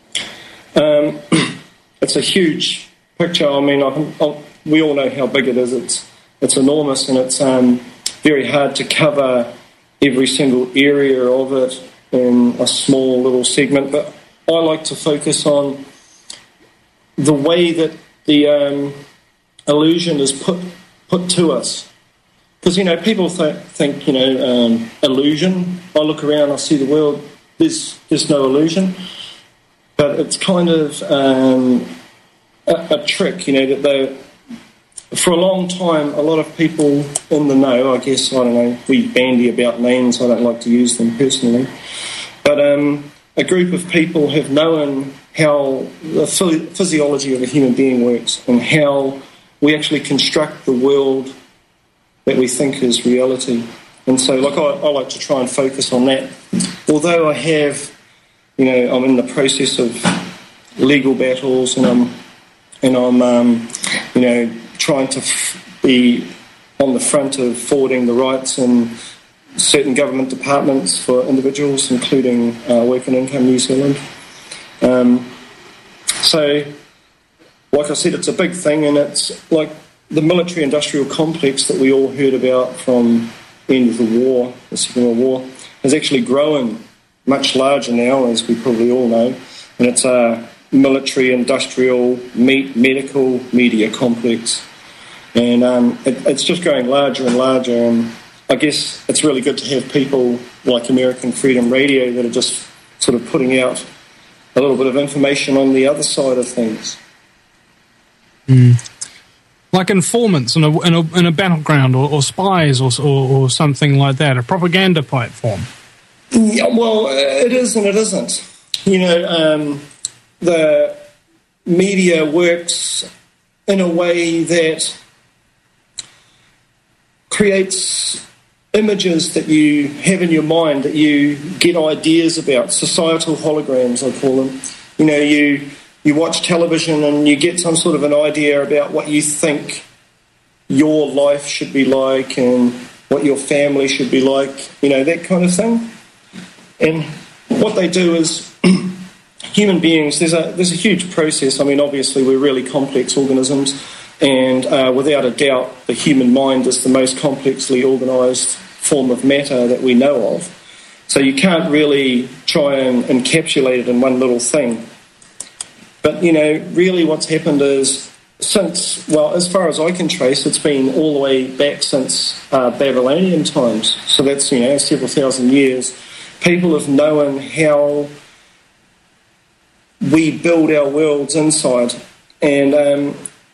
Um, it's a huge picture. I mean, I, I, we all know how big it is. It's it's enormous, and it's um, very hard to cover every single area of it in a small little segment. But I like to focus on the way that the um, illusion is put put to us. Because, you know, people th- think, you know, um, illusion. I look around, I see the world, there's, there's no illusion. But it's kind of um, a, a trick, you know, that they, for a long time, a lot of people in the know, I guess, I don't know, we bandy about names, I don't like to use them personally, but um, a group of people have known how the ph- physiology of a human being works and how we actually construct the world that we think is reality. And so, like, I, I like to try and focus on that. Although I have, you know, I'm in the process of legal battles, and I'm, and I'm, um, you know, trying to f- be on the front of forwarding the rights in certain government departments for individuals, including uh, Work and Income New Zealand. Um, so, like I said, it's a big thing, and it's like the military-industrial complex that we all heard about from the end of the war, the Second World War, has actually grown much larger now, as we probably all know, and it's a military-industrial, meat, medical, media complex. And um, it, it's just growing larger and larger, and I guess it's really good to have people like American Freedom Radio that are just sort of putting out a little bit of information on the other side of things. Mm. Like informants in a, in a, in a battleground, or, or spies, or, or, or something like that, a propaganda platform. Yeah, well, it is and it isn't. You know, um, the media works in a way that creates images that you have in your mind, that you get ideas about, societal holograms, I call them. You know, you you watch television and you get some sort of an idea about what you think your life should be like and what your family should be like, you know, that kind of thing. And what they do is, human beings, there's a there's a huge process. I mean, obviously we're really complex organisms, and uh, without a doubt the human mind is the most complexly organised form of matter that we know of. So you can't really try and encapsulate it in one little thing. But, you know, really what's happened is, since, well, as far as I can trace, it's been all the way back since uh, Babylonian times. So that's, you know, several thousand years. People have known how we build our worlds inside. And um,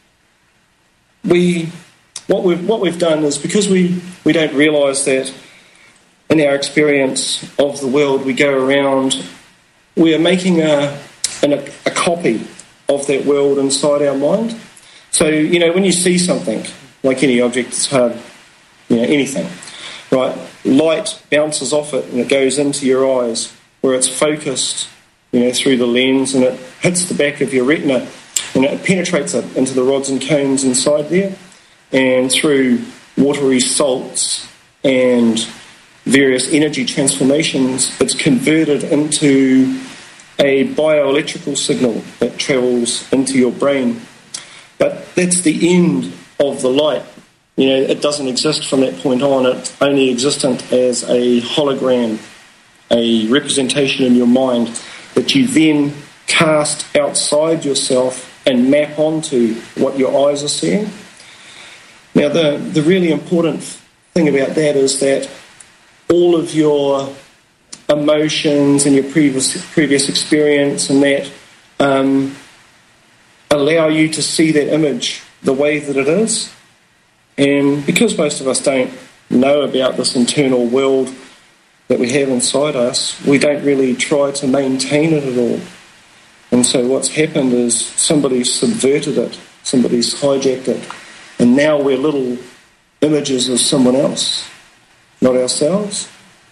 we, what we've, what we've done is, because we, we don't realise that in our experience of the world we go around, we are making a, an, a, a copy of that world inside our mind. So, you know, when you see something, like any object, it's hard, you know, anything, right? Light bounces off it and it goes into your eyes, where it's focused, you know, through the lens, and it hits the back of your retina, and it penetrates it into the rods and cones inside there, and through watery salts and various energy transformations, it's converted into a bioelectrical signal that travels into your brain. But that's the end of the light. You know, it doesn't exist from that point on. It's only existent as a hologram, a representation in your mind that you then cast outside yourself and map onto what your eyes are seeing. Now, the, the really important thing about that is that all of your emotions and your previous previous experience and that um, allow you to see that image the way that it is. And because most of us don't know about this internal world that we have inside us, we don't really try to maintain it at all. And so what's happened is somebody's subverted it, somebody's hijacked it, and now we're little images of someone else, not ourselves.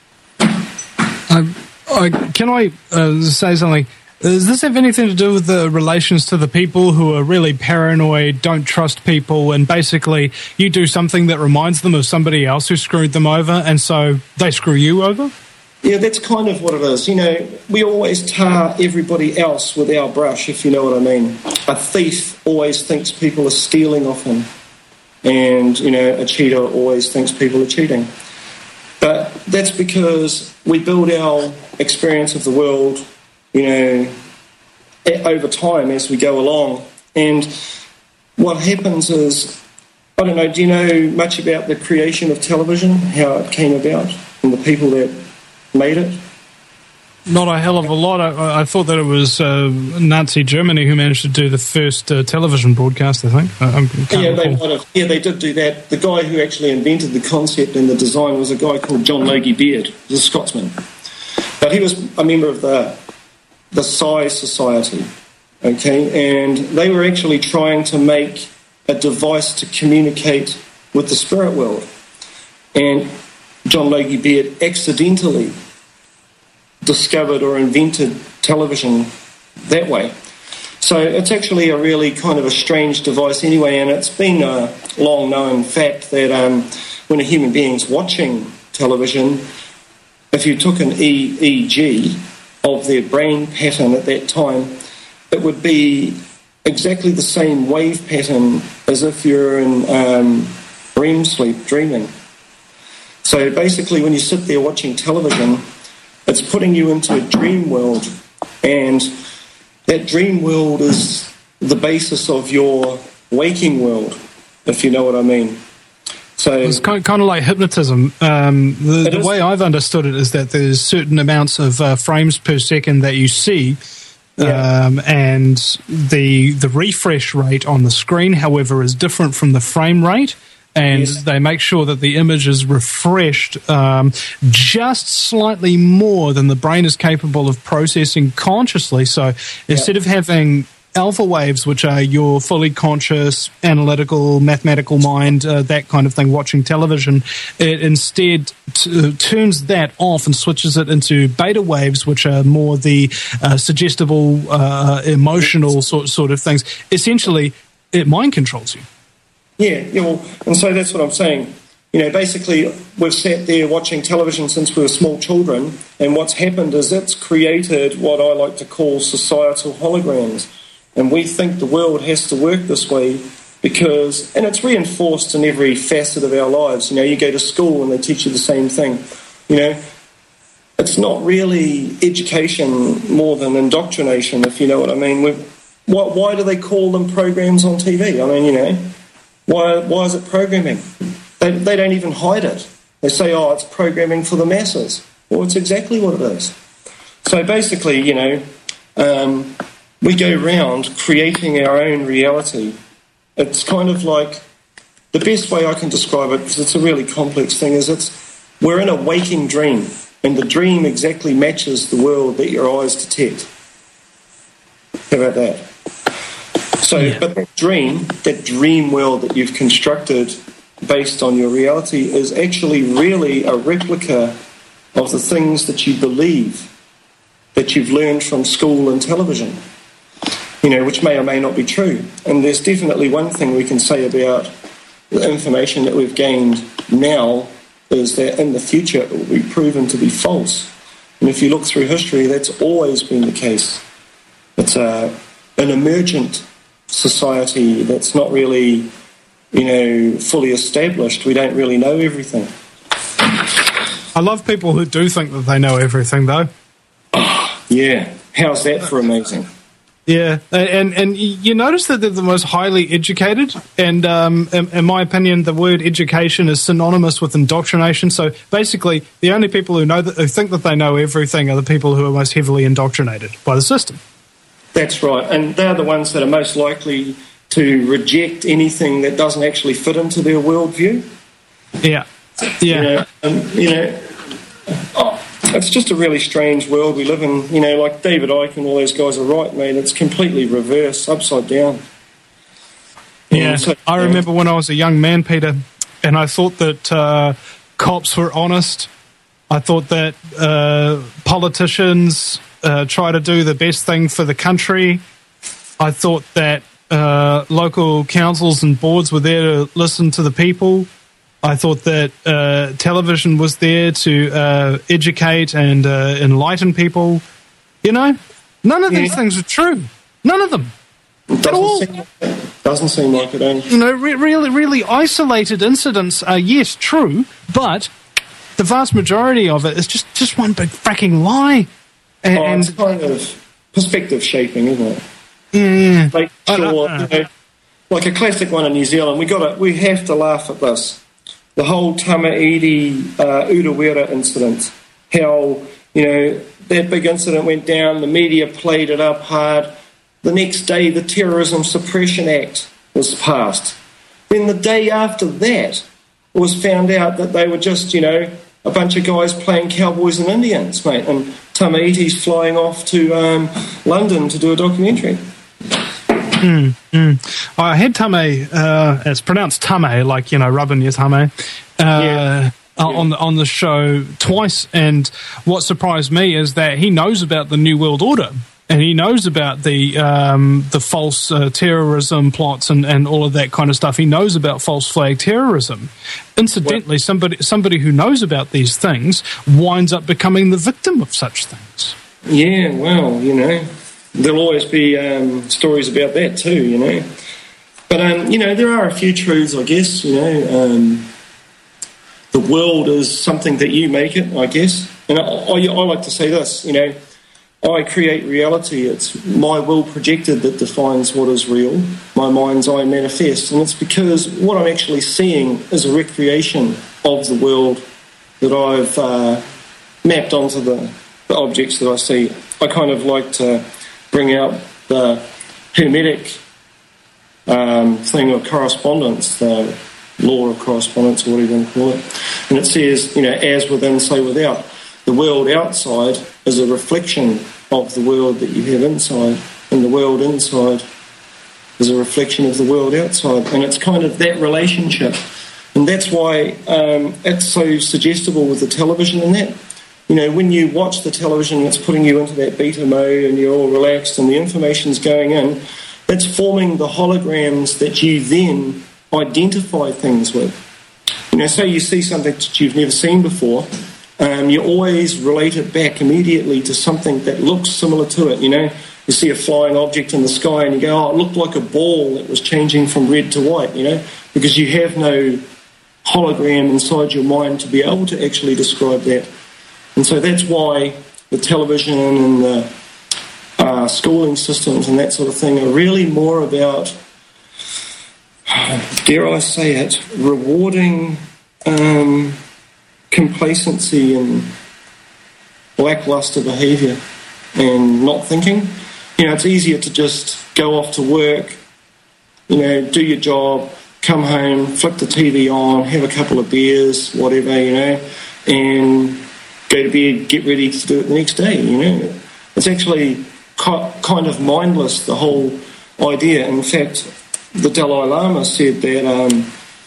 I, I, can I uh, say something? Does this have anything to do with the relations to the people who are really paranoid, don't trust people, and basically you do something that reminds them of somebody else who screwed them over, and so they screw you over? Yeah, that's kind of what it is. You know, we always tar everybody else with our brush, if you know what I mean. A thief always thinks people are stealing off him, and, you know, a cheater always thinks people are cheating. But that's because we build our experience of the world, you know, over time as we go along. And what happens is, I don't know, do you know much about the creation of television, how it came about, and the people that made it? Not a hell of a lot. I, I thought that it was uh, Nazi Germany who managed to do the first uh, television broadcast, I think. I, I yeah, they might have, yeah, they did do that. The guy who actually invented the concept and the design was a guy called John Logie Baird. He was a Scotsman. But he was a member of the the Psi Society, okay? And they were actually trying to make a device to communicate with the spirit world. And John Logie Baird accidentally discovered or invented television that way. So it's actually a really kind of a strange device anyway, and it's been a long-known fact that um, when a human being's watching television, if you took an E E G of their brain pattern at that time, it would be exactly the same wave pattern as if you're in um, R E M sleep, dreaming. So basically when you sit there watching television, it's putting you into a dream world, and that dream world is the basis of your waking world, if you know what I mean. So it's kind of, kind of like hypnotism. Um, the the way I've understood it is that there's certain amounts of uh, frames per second that you see, Yeah. um, and the the refresh rate on the screen, however, is different from the frame rate. And Yes. they make sure that the image is refreshed um, just slightly more than the brain is capable of processing consciously. So instead of having alpha waves, which are your fully conscious, analytical, mathematical mind, uh, that kind of thing, watching television, it instead t- turns that off and switches it into beta waves, which are more the uh, suggestible, uh, emotional sort, sort of things. Essentially, it mind controls you. Yeah, yeah, well, and so that's what I'm saying. You know, basically, we've sat there watching television since we were small children, and what's happened is it's created what I like to call societal holograms. And we think the world has to work this way because, and it's reinforced in every facet of our lives. You know, you go to school and they teach you the same thing. You know, it's not really education more than indoctrination, if you know what I mean. We've, why, why do they call them programs on T V? I mean, you know, why, why is it programming? They, they don't even hide it. They say, oh, it's programming for the masses. Well, it's exactly what it is. So basically, you know, um, we go around creating our own reality. It's kind of like, the best way I can describe it, because it's a really complex thing, is it's we're in a waking dream, and the dream exactly matches the world that your eyes detect. How about that? So, yeah. But that dream, that dream world that you've constructed based on your reality is actually really a replica of the things that you believe, that you've learned from school and television, you know, which may or may not be true. And there's definitely one thing we can say about the information that we've gained now is that in the future it will be proven to be false. And if you look through history, that's always been the case. It's a, an emergent society that's not really, you know, fully established. We don't really know everything. I love people who do think that they know everything, though. Yeah. How's that for amazing? Yeah, and and you notice that they're the most highly educated, and um, in, in my opinion, the word education is synonymous with indoctrination. So basically, the only people who know that, who think that they know everything are the people who are most heavily indoctrinated by the system. That's right, and they're the ones that are most likely to reject anything that doesn't actually fit into their worldview. Yeah, yeah. You know, um, you know oh, it's just a really strange world we live in. You know, like David Icke and all those guys are right, mate. It's completely reversed, upside down. Yeah, so, I yeah. remember when I was a young man, Peter, and I thought that uh, cops were honest. I thought that uh, politicians uh, try to do the best thing for the country. I thought that uh, local councils and boards were there to listen to the people. I thought that uh, television was there to uh, educate and uh, enlighten people. You know, none of these yeah. things are true. None of them. It at all. Seem like it. Doesn't seem like it, eh? You know, re- really, really isolated incidents are, yes, true, but the vast majority of it is just, just one big fracking lie. And, oh, it's kind of perspective shaping, isn't it? Yeah. Like, sure, you know, like a classic one in New Zealand. We got we have to laugh at this. The whole Tamaiti uh, Urewera incident, how, you know, that big incident went down, the media played it up hard. The next day, the Terrorism Suppression Act was passed. Then the day after that, it was found out that they were just, you know, a bunch of guys playing cowboys and Indians, mate, and Tamaiti's flying off to um, London to do a documentary. Mm, mm. I had Tame, uh, it's pronounced Tame, like, you know, rubbing your Tame, uh, yeah. uh, on the on the show twice. And what surprised me is that he knows about the New World Order, and he knows about the um, the false uh, terrorism plots and, and all of that kind of stuff. He knows about false flag terrorism. Incidentally, what? somebody somebody who knows about these things winds up becoming the victim of such things. Yeah, well, you know. There'll always be um, stories about that too, you know. But, um, you know, there are a few truths, I guess, you know. Um, the world is something that you make it, I guess. And I, I, I like to say this, you know, I create reality. It's my will projected that defines what is real. My mind's eye manifests. And it's because what I'm actually seeing is a recreation of the world that I've uh, mapped onto the, the objects that I see. I kind of like to bring out the Hermetic um, thing of correspondence, the law of correspondence, or whatever you want to call it. And it says, you know, as within, so without. The world outside is a reflection of the world that you have inside, and the world inside is a reflection of the world outside. And it's kind of that relationship. And that's why um, it's so suggestible with the television and that. You know, when you watch the television, it's putting you into that beta mode and you're all relaxed and the information's going in, it's forming the holograms that you then identify things with. You know, say you see something that you've never seen before, um, you always relate it back immediately to something that looks similar to it. You know, you see a flying object in the sky and you go, oh, it looked like a ball that was changing from red to white, you know, because you have no hologram inside your mind to be able to actually describe that. And so that's why the television and the uh, schooling systems and that sort of thing are really more about, dare I say it, rewarding um, complacency and lackluster behaviour and not thinking. You know, it's easier to just go off to work, you know, do your job, come home, flick the T V on, have a couple of beers, whatever, you know, and go to bed, get ready to do it the next day, you know. It's actually kind of mindless, the whole idea. In fact, the Dalai Lama said that um,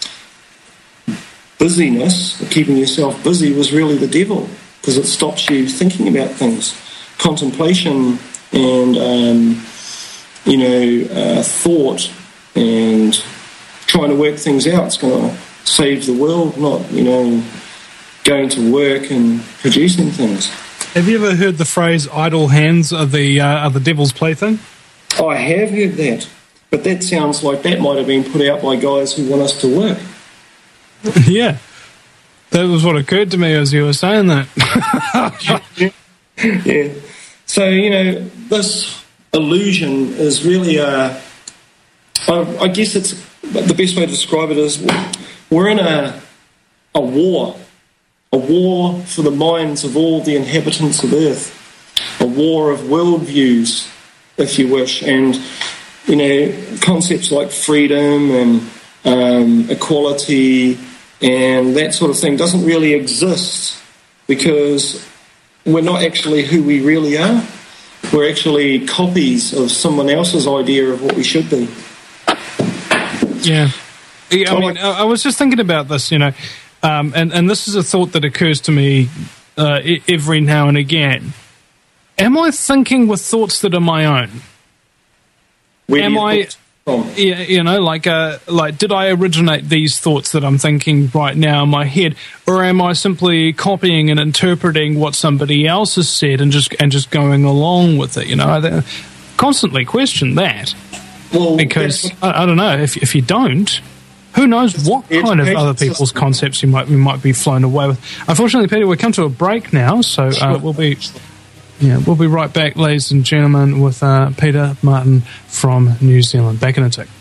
busyness, keeping yourself busy, was really the devil, because it stops you thinking about things. Contemplation and, um, you know, uh, thought and trying to work things out is going to save the world, not, you know, going to work and producing things. Have you ever heard the phrase "idle hands are the uh, are the devil's plaything"? Oh, I have heard that, but that sounds like that might have been put out by guys who want us to work. Yeah, that was what occurred to me as you were saying that. Yeah. So, you know, this illusion is really a... I, I guess it's the best way to describe it is we're in a a war, a war for the minds of all the inhabitants of Earth, a war of worldviews, if you wish, and, you know, concepts like freedom and um, equality and that sort of thing doesn't really exist because we're not actually who we really are. We're actually copies of someone else's idea of what we should be. Yeah. yeah I mean, I was just thinking about this, you know, um, and, and this is a thought that occurs to me uh, every now and again. Am I thinking with thoughts that are my own? Where Am I... Yeah, you know, like, uh, like, did I originate these thoughts that I'm thinking right now in my head, or am I simply copying and interpreting what somebody else has said and just and just going along with it? You know, I constantly question that. Well, because I, I don't know if if you don't, who knows what kind of other people's concepts you might we might be flown away with. Unfortunately, Peter, we've come to a break now, so uh, we'll be. Yeah, we'll be right back, ladies and gentlemen, with uh, Peter Martin from New Zealand. Back in a tick.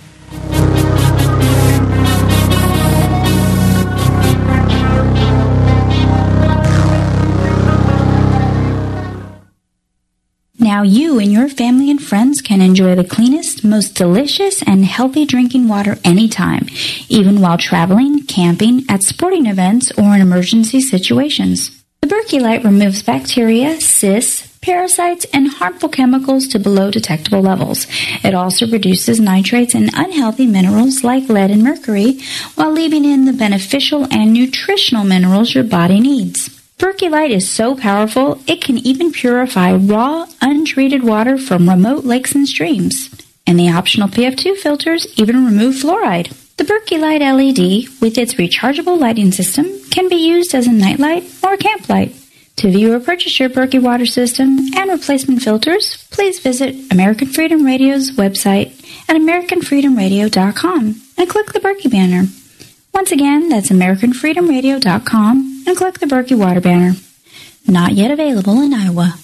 Now you and your family and friends can enjoy the cleanest, most delicious, and healthy drinking water anytime, even while traveling, camping, at sporting events, or in emergency situations. The Berkey Light removes bacteria, cysts, parasites, and harmful chemicals to below detectable levels. It also reduces nitrates and unhealthy minerals like lead and mercury, while leaving in the beneficial and nutritional minerals your body needs. Berkey Light is so powerful, it can even purify raw, untreated water from remote lakes and streams. And the optional P F two filters even remove fluoride. The Berkey Light L E D, with its rechargeable lighting system, can be used as a nightlight or camp light. To view or purchase your Berkey water system and replacement filters, please visit American Freedom Radio's website at american freedom radio dot com and click the Berkey banner. Once again, that's american freedom radio dot com and click the Berkey water banner. Not yet available in Iowa.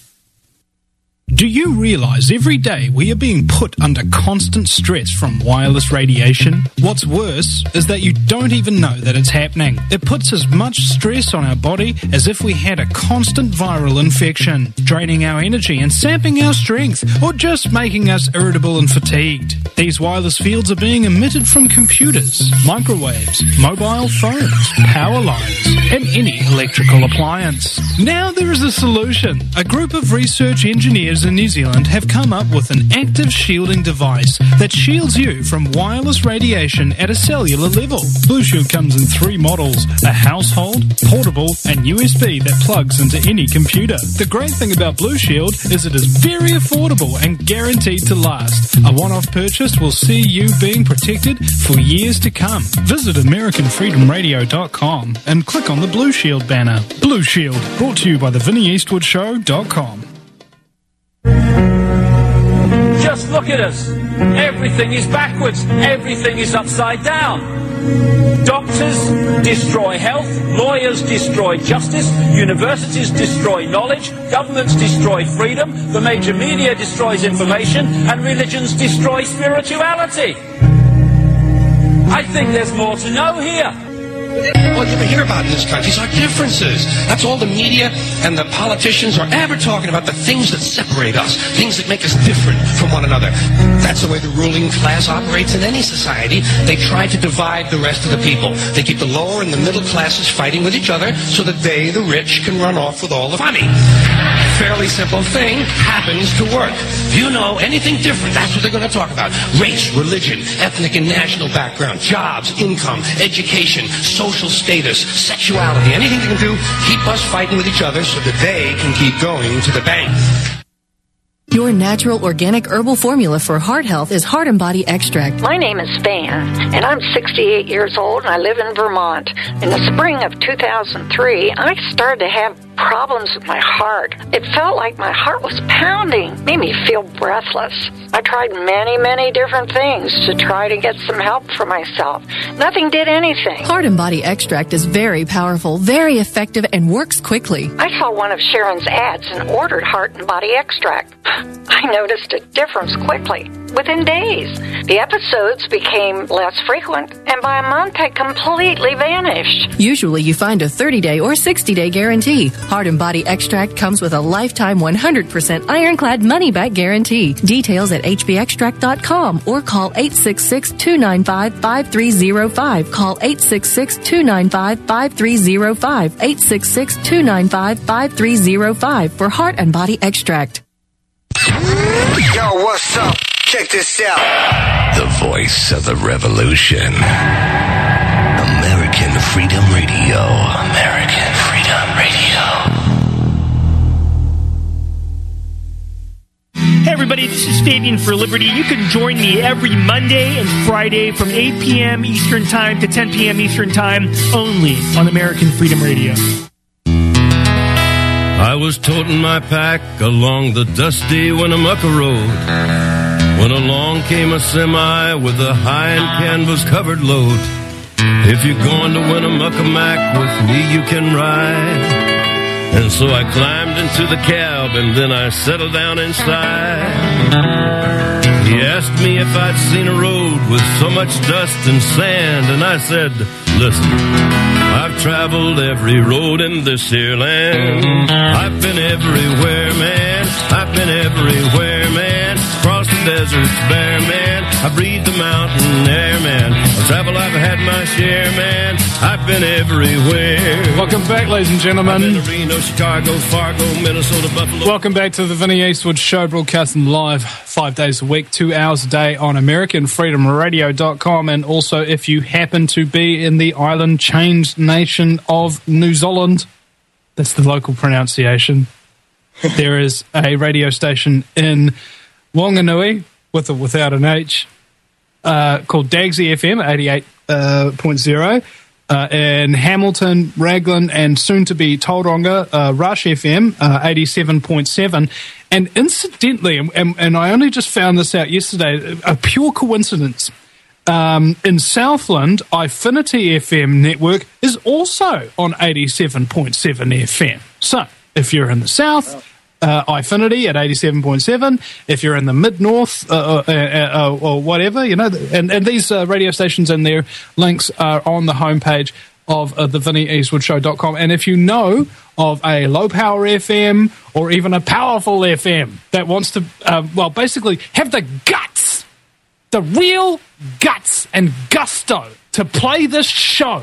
Do you realize every day we are being put under constant stress from wireless radiation? What's worse is that you don't even know that it's happening. It puts as much stress on our body as if we had a constant viral infection, draining our energy and sapping our strength, or just making us irritable and fatigued. These wireless fields are being emitted from computers, microwaves, mobile phones, power lines, and any electrical appliance. Now there is a solution. A group of research engineers in New Zealand have come up with an active shielding device that shields you from wireless radiation at a cellular level. Blue Shield comes in three models: a household, portable, and U S B that plugs into any computer. The great thing about Blue Shield is it is very affordable and guaranteed to last. A one-off purchase will see you being protected for years to come. Visit american freedom radio dot com and click on the Blue Shield banner. Blue Shield, brought to you by the vinnie eastwood show dot com. Just look at us. Everything is backwards. Everything is upside down. Doctors destroy health. Lawyers destroy justice. Universities destroy knowledge. Governments destroy freedom. The major media destroys information. And religions destroy spirituality. I think there's more to know here. All you ever hear about in this country is our differences. That's all the media and the politicians are ever talking about, the things that separate us, things that make us different from one another. That's the way the ruling class operates in any society. They try to divide the rest of the people. They keep the lower and the middle classes fighting with each other so that they, the rich, can run off with all the money. Fairly simple thing happens to work. If you know anything different, that's what they're going to talk about. Race, religion, ethnic and national background, jobs, income, education, social status, sexuality, anything they can do, keep us fighting with each other so that they can keep going to the bank. Your natural organic herbal formula for heart health is Heart and Body Extract. My name is Van, and I'm sixty-eight years old, and I live in Vermont. In the spring of two thousand three, I started to have problems with my heart. It felt like my heart was pounding, made me feel breathless. I tried many, many different things to try to get some help for myself. Nothing did anything. Heart and Body Extract is very powerful, very effective, and works quickly. I saw one of Sharon's ads and ordered Heart and Body Extract. I noticed a difference quickly, within days. The episodes became less frequent, and by a month had completely vanished. Usually you find a thirty-day or sixty-day guarantee. Heart and Body Extract comes with a lifetime one hundred percent ironclad money-back guarantee. Details at h b extract dot com or call eight six six, two nine five, five three zero five. Call eight six six, two nine five, five three zero five. eight six six, two nine five, five three zero five for Heart and Body Extract. Yo, what's up? Check this out. The voice of the revolution. American Freedom Radio. American Freedom Radio. Hey everybody, this is Fabian for Liberty. You can join me every Monday and Friday from eight p.m. Eastern Time to ten p.m. Eastern Time only on American Freedom Radio. I was toting my pack along the dusty Winnemucca Road when along came a semi with a high-end canvas-covered load. If you're going to Winnemucca Mac with me, you can ride. And so I climbed into the cab and then I settled down inside. He asked me if I'd seen a road with so much dust and sand, and I said, listen, I've traveled every road in this here land. I've been everywhere, man. I've been everywhere, man. Across the deserts bare, man. I breathe the mountain air, man. Of travel I've had my share, man. I've been everywhere. Welcome back, ladies and gentlemen. I've been to Reno, Chicago, Fargo, Minnesota, Buffalo. Welcome back to the Vinnie Eastwood Show, broadcasting live five days a week, two hours a day on American Freedom Radio dot com. And also, if you happen to be in the island changed nation of New Zealand, that's the local pronunciation. There is a radio station in Wanganui, with or without an H, uh, called Dagsy F M, eighty-eight point oh. Uh, in Hamilton, Raglan, and soon to be Tauranga, uh, Rush F M, uh, eighty-seven point seven. And incidentally, and, and I only just found this out yesterday, a pure coincidence, um, in Southland, Ifinity F M network is also on eighty-seven point seven F M. So, if you're in the South, Uh, Ifinity at eighty-seven point seven. If you're in the mid-north uh, uh, uh, or whatever, you know, and, and these uh, radio stations and their links are on the homepage of uh, the Vinnie Eastwood Show dot com. And if you know of a low-power F M or even a powerful F M that wants to, uh, well, basically have the guts, the real guts and gusto to play this show,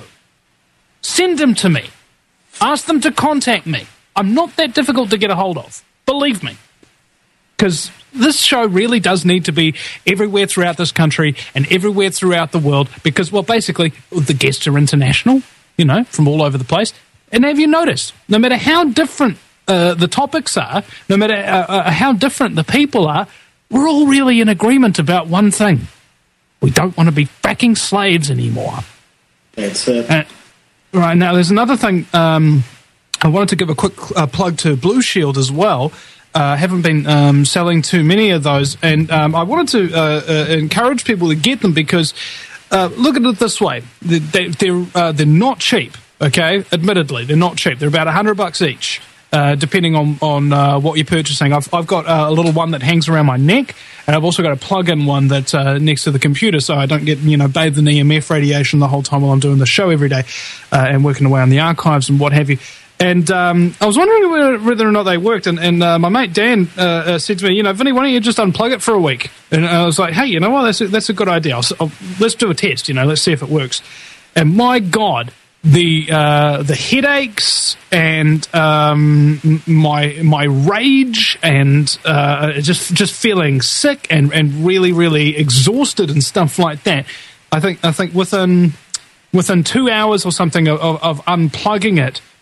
send them to me. Ask them to contact me. I'm not that difficult to get a hold of. Believe me. Because this show really does need to be everywhere throughout this country and everywhere throughout the world because, well, basically, the guests are international, you know, from all over the place. And have you noticed, no matter how different uh, the topics are, no matter uh, uh, how different the people are, we're all really in agreement about one thing. We don't want to be fracking slaves anymore. That's it. Uh, right, now, there's another thing... Um, I wanted to give a quick uh, plug to Blue Shield as well. I uh, haven't been um, selling too many of those, and um, I wanted to uh, uh, encourage people to get them because uh, look at it this way: they, they, they're uh, they're not cheap. Okay, admittedly, they're not cheap. They're about a hundred bucks each, uh, depending on on uh, what you're purchasing. I've I've got uh, a little one that hangs around my neck, and I've also got a plug-in one that's uh, next to the computer, so I don't get you know bathed in E M F radiation the whole time while I'm doing the show every day uh, and working away on the archives and what have you. And um, I was wondering whether, whether or not they worked, and, and uh, my mate Dan uh, uh, said to me, you know, Vinny, why don't you just unplug it for a week? And I was like, hey, you know what, that's a, that's a good idea. I'll, I'll, let's do a test, you know, let's see if it works. And my God, the uh, the headaches and um, my my rage and uh, just just feeling sick and, and really, really exhausted and stuff like that, I think I think within within two hours or something of, of, of unplugging it,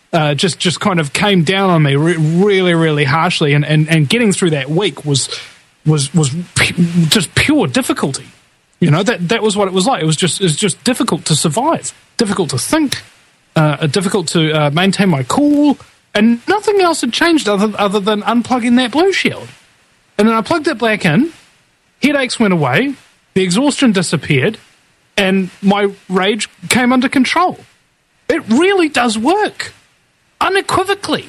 uh, just just kind of came down on me re- really, really harshly, and, and, and getting through that week was was was pu- just pure difficulty. You know, that that was what it was like. It was just it was just difficult to survive, difficult to think, uh, difficult to uh, maintain my cool, and nothing else had changed other other than unplugging that Blue Shield. And then I plugged it back in, headaches went away, the exhaustion disappeared, and my rage came under control. It really does work, unequivocally.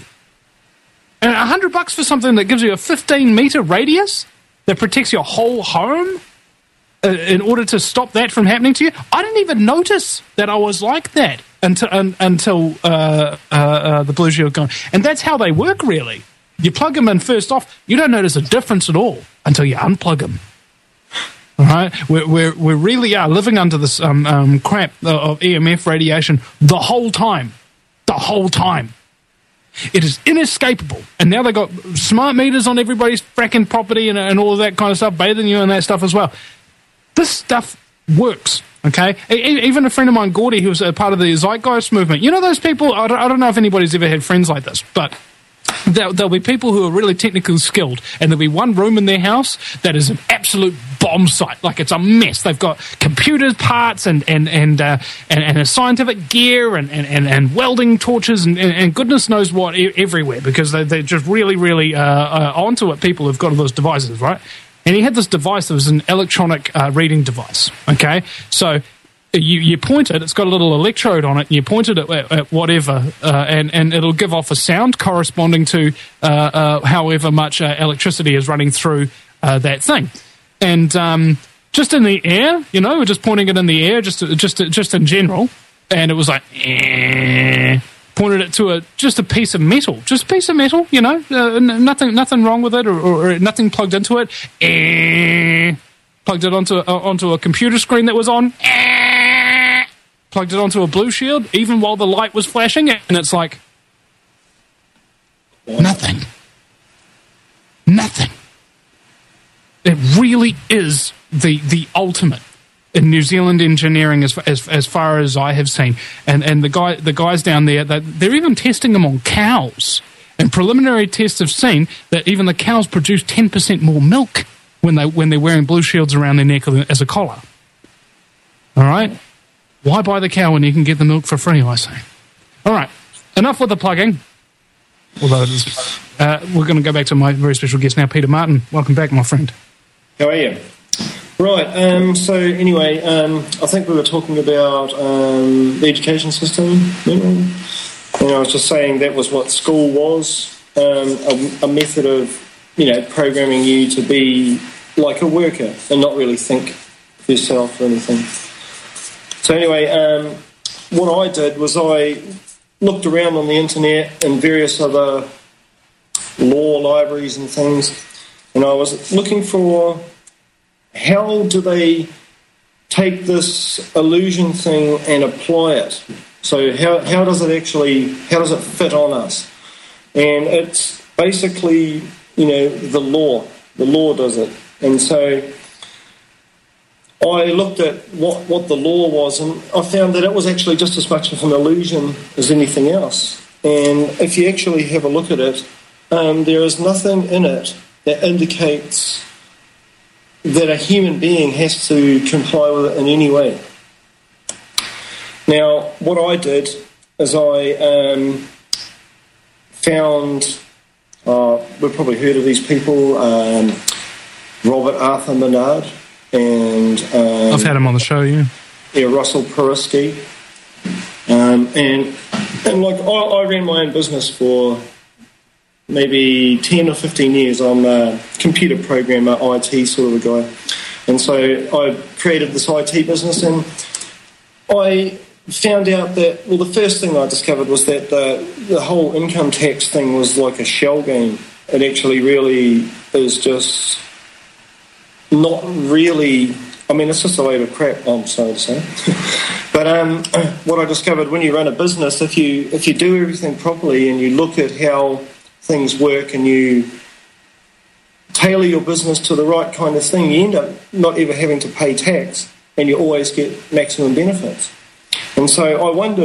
And a hundred bucks for something that gives you a fifteen meter radius that protects your whole home, uh, in order to stop that from happening to you. I didn't even notice that I was like that until un, until uh, uh, uh, the Blue Shield gone. And that's how they work, really. You plug them in first off, you don't notice a difference at all until you unplug them. All right, we're, we're, we really are living under this um, um, crap of E M F radiation the whole time. The whole time. It is inescapable. And now they've got smart meters on everybody's fracking property and, and all of that kind of stuff, bathing you and that stuff as well. This stuff works, okay? E- even a friend of mine, Gordy, who was a part of the Zeitgeist movement, you know those people, I don't, I don't know if anybody's ever had friends like this, but There, there'll be people who are really technically skilled, and there'll be one room in their house that is an absolute bomb site. Like, it's a mess. They've got computers, parts, and and and uh, and, and a scientific gear, and, and, and, and welding torches, and, and, and goodness knows what e- everywhere, because they, they're just really, really uh, uh, onto it. People who've got those devices, right? And he had this device that was an electronic uh, reading device, okay? So You, you point it, it's got a little electrode on it, and you point it at, at whatever, uh, and, and it'll give off a sound corresponding to uh, uh, however much uh, electricity is running through uh, that thing. And um, just in the air, you know, we're just pointing it in the air, just just just in general, and it was like, eh, pointed it to a just a piece of metal, just a piece of metal, you know, uh, n- nothing nothing wrong with it, or, or, or nothing plugged into it. Eh, plugged it onto uh, onto a computer screen that was on. Eh, plugged it onto a Blue Shield, even while the light was flashing, and it's like, nothing. Nothing. It really is the the ultimate in New Zealand engineering, as as as far as I have seen. And and the guy the guys down there, that they're even testing them on cows. And preliminary tests have seen that even the cows produce ten percent more milk when they when they're wearing Blue Shields around their neck as a collar. All right. Why buy the cow when you can get the milk for free, I say? All right, enough with the plugging. Although it is, uh, we're going to go back to my very special guest now, Peter Martin. Welcome back, my friend. How are you? Right, um, so anyway, um, I think we were talking about um, the education system. And I was just saying that was what school was, um, a, a method of, you know, programming you to be like a worker and not really think for yourself or anything. So anyway, um, what I did was I looked around on the internet and various other law libraries and things, and I was looking for how do they take this illusion thing and apply it. So how how does it actually, how does it fit on us? And it's basically, you know, the law. The law does it. And so I looked at what, what the law was, and I found that it was actually just as much of an illusion as anything else. And if you actually have a look at it, um, there is nothing in it that indicates that a human being has to comply with it in any way. Now, what I did is I um, found, uh, we've probably heard of these people, um, Robert Arthur Menard, and um, I've had him on the show, yeah. Yeah, Russell Perisky, um, and and like I, I ran my own business for maybe ten or fifteen years. I'm a computer programmer, I T sort of a guy, and so I created this I T business, and I found out that, well, the first thing I discovered was that the the whole income tax thing was like a shell game. It actually really is just not really, I mean, it's just a load of crap, I'm sorry to say. But um, what I discovered, when you run a business, if you if you do everything properly and you look at how things work and you tailor your business to the right kind of thing, you end up not ever having to pay tax and you always get maximum benefits. And so I wondered,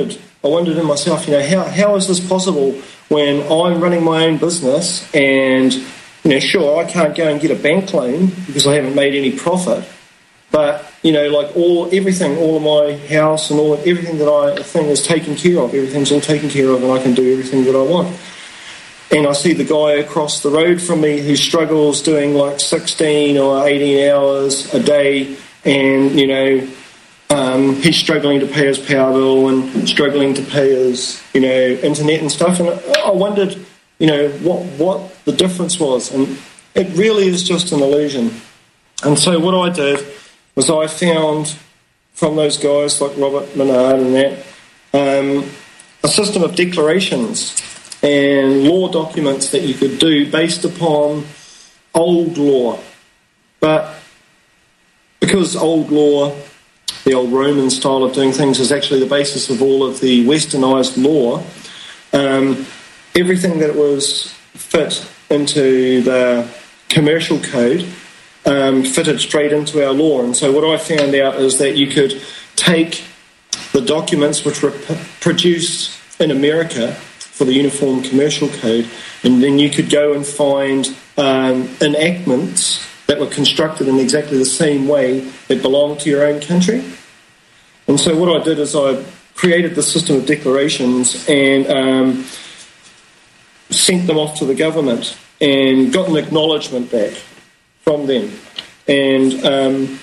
I wondered in myself, you know, how how is this possible when I'm running my own business and, you know, sure, I can't go and get a bank loan because I haven't made any profit, but, you know, like all everything, all of my house and all everything that I think is taken care of, everything's all taken care of, and I can do everything that I want. And I see the guy across the road from me who struggles doing like sixteen or eighteen hours a day, and, you know, um, he's struggling to pay his power bill and struggling to pay his, you know, internet and stuff. And I wondered, you know, what what the difference was. And it really is just an illusion. And so what I did was I found from those guys like Robert Menard and that um, a system of declarations and law documents that you could do based upon old law. But because old law, the old Roman style of doing things, is actually the basis of all of the westernised law, um, everything that was fit into the commercial code um, fitted straight into our law. And so what I found out is that you could take the documents which were p- produced in America for the Uniform Commercial Code, and then you could go and find um, enactments that were constructed in exactly the same way that belonged to your own country. And so what I did is I created the system of declarations and um, sent them off to the government and got an acknowledgement back from them. And um,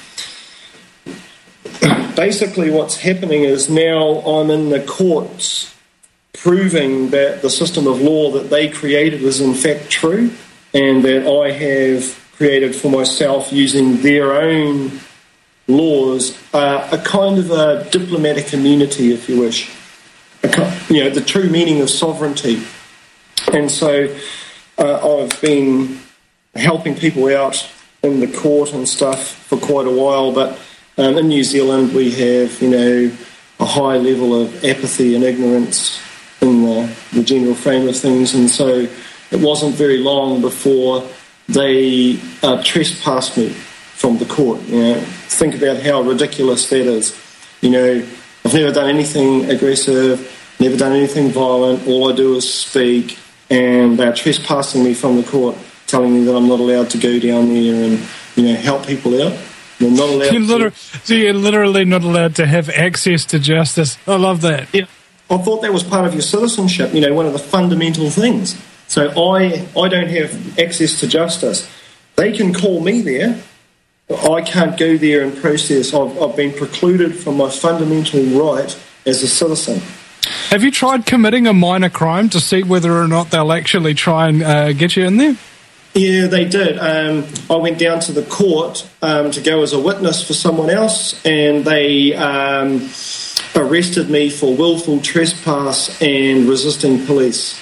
basically what's happening is now I'm in the courts proving that the system of law that they created is in fact true, and that I have created for myself using their own laws uh, a kind of a diplomatic immunity, if you wish, a, you know, the true meaning of sovereignty. And so uh, I've been helping people out in the court and stuff for quite a while, but um, in New Zealand we have, you know, a high level of apathy and ignorance in the, the general frame of things, and so it wasn't very long before they uh, trespassed me from the court. You know, think about how ridiculous that is. You know, I've never done anything aggressive, never done anything violent. All I do is speak, and they're trespassing me from the court, telling me that I'm not allowed to go down there and, you know, help people out. They're not allowed. You're literally, to... So you're literally not allowed to have access to justice. I love that. Yeah. I thought that was part of your citizenship, you know, one of the fundamental things. So I I don't have access to justice. They can call me there, but I can't go there and process. I've, I've been precluded from my fundamental right as a citizen. Have you tried committing a minor crime to see whether or not they'll actually try and uh, get you in there? Yeah, they did. Um, I went down to the court um, to go as a witness for someone else, and they um, arrested me for willful trespass and resisting police.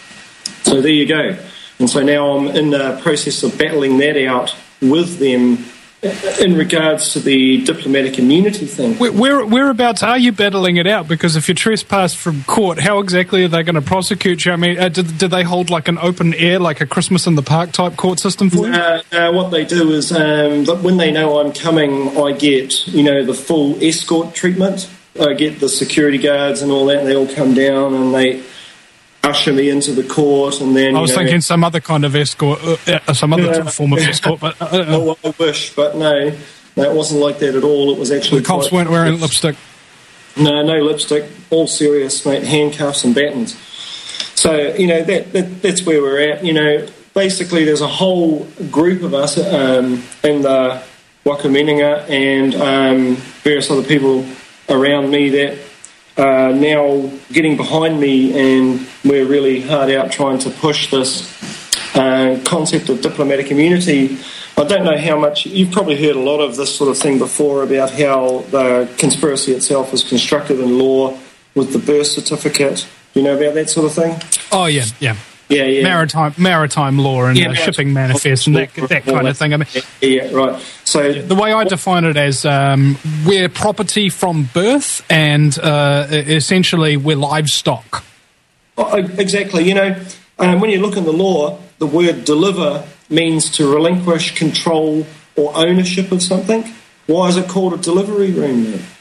So there you go. And so now I'm in the process of battling that out with them in regards to the diplomatic immunity thing. Where, where, whereabouts are you battling it out? Because if you're trespassed from court, how exactly are they going to prosecute you? I mean, uh, did, did they hold like an open air, like a Christmas in the Park type court system for you? Uh, uh, what they do is um, when they know I'm coming, I get, you know, the full escort treatment. I get the security guards and all that, and they all come down and they usher me into the court, and then... I was you know, thinking some other kind of escort, uh, some other uh, form of escort, but... Uh, uh, oh, I wish, but no, no, it wasn't like that at all. It was actually... The cops quite, weren't wearing lipstick? No, no lipstick, all serious, mate, handcuffs and battens. So, you know, that, that that's where we're at. You know, basically there's a whole group of us um, in the Wakaminenga and um, various other people around me that Uh, now getting behind me, and we're really hard out trying to push this uh, concept of diplomatic immunity. I don't know how much, you've probably heard a lot of this sort of thing before about how the conspiracy itself is constructed in law with the birth certificate. Do you know about that sort of thing? Oh, yeah, yeah. Yeah, yeah. Maritime maritime law and yeah, uh, shipping manifest and that, that kind of thing. I mean, yeah, yeah, right. So the way I define it as um, we're property from birth, and uh, essentially we're livestock. Oh, exactly. You know, um, when you look in the law, the word deliver means to relinquish control or ownership of something. Why is it called a delivery room then?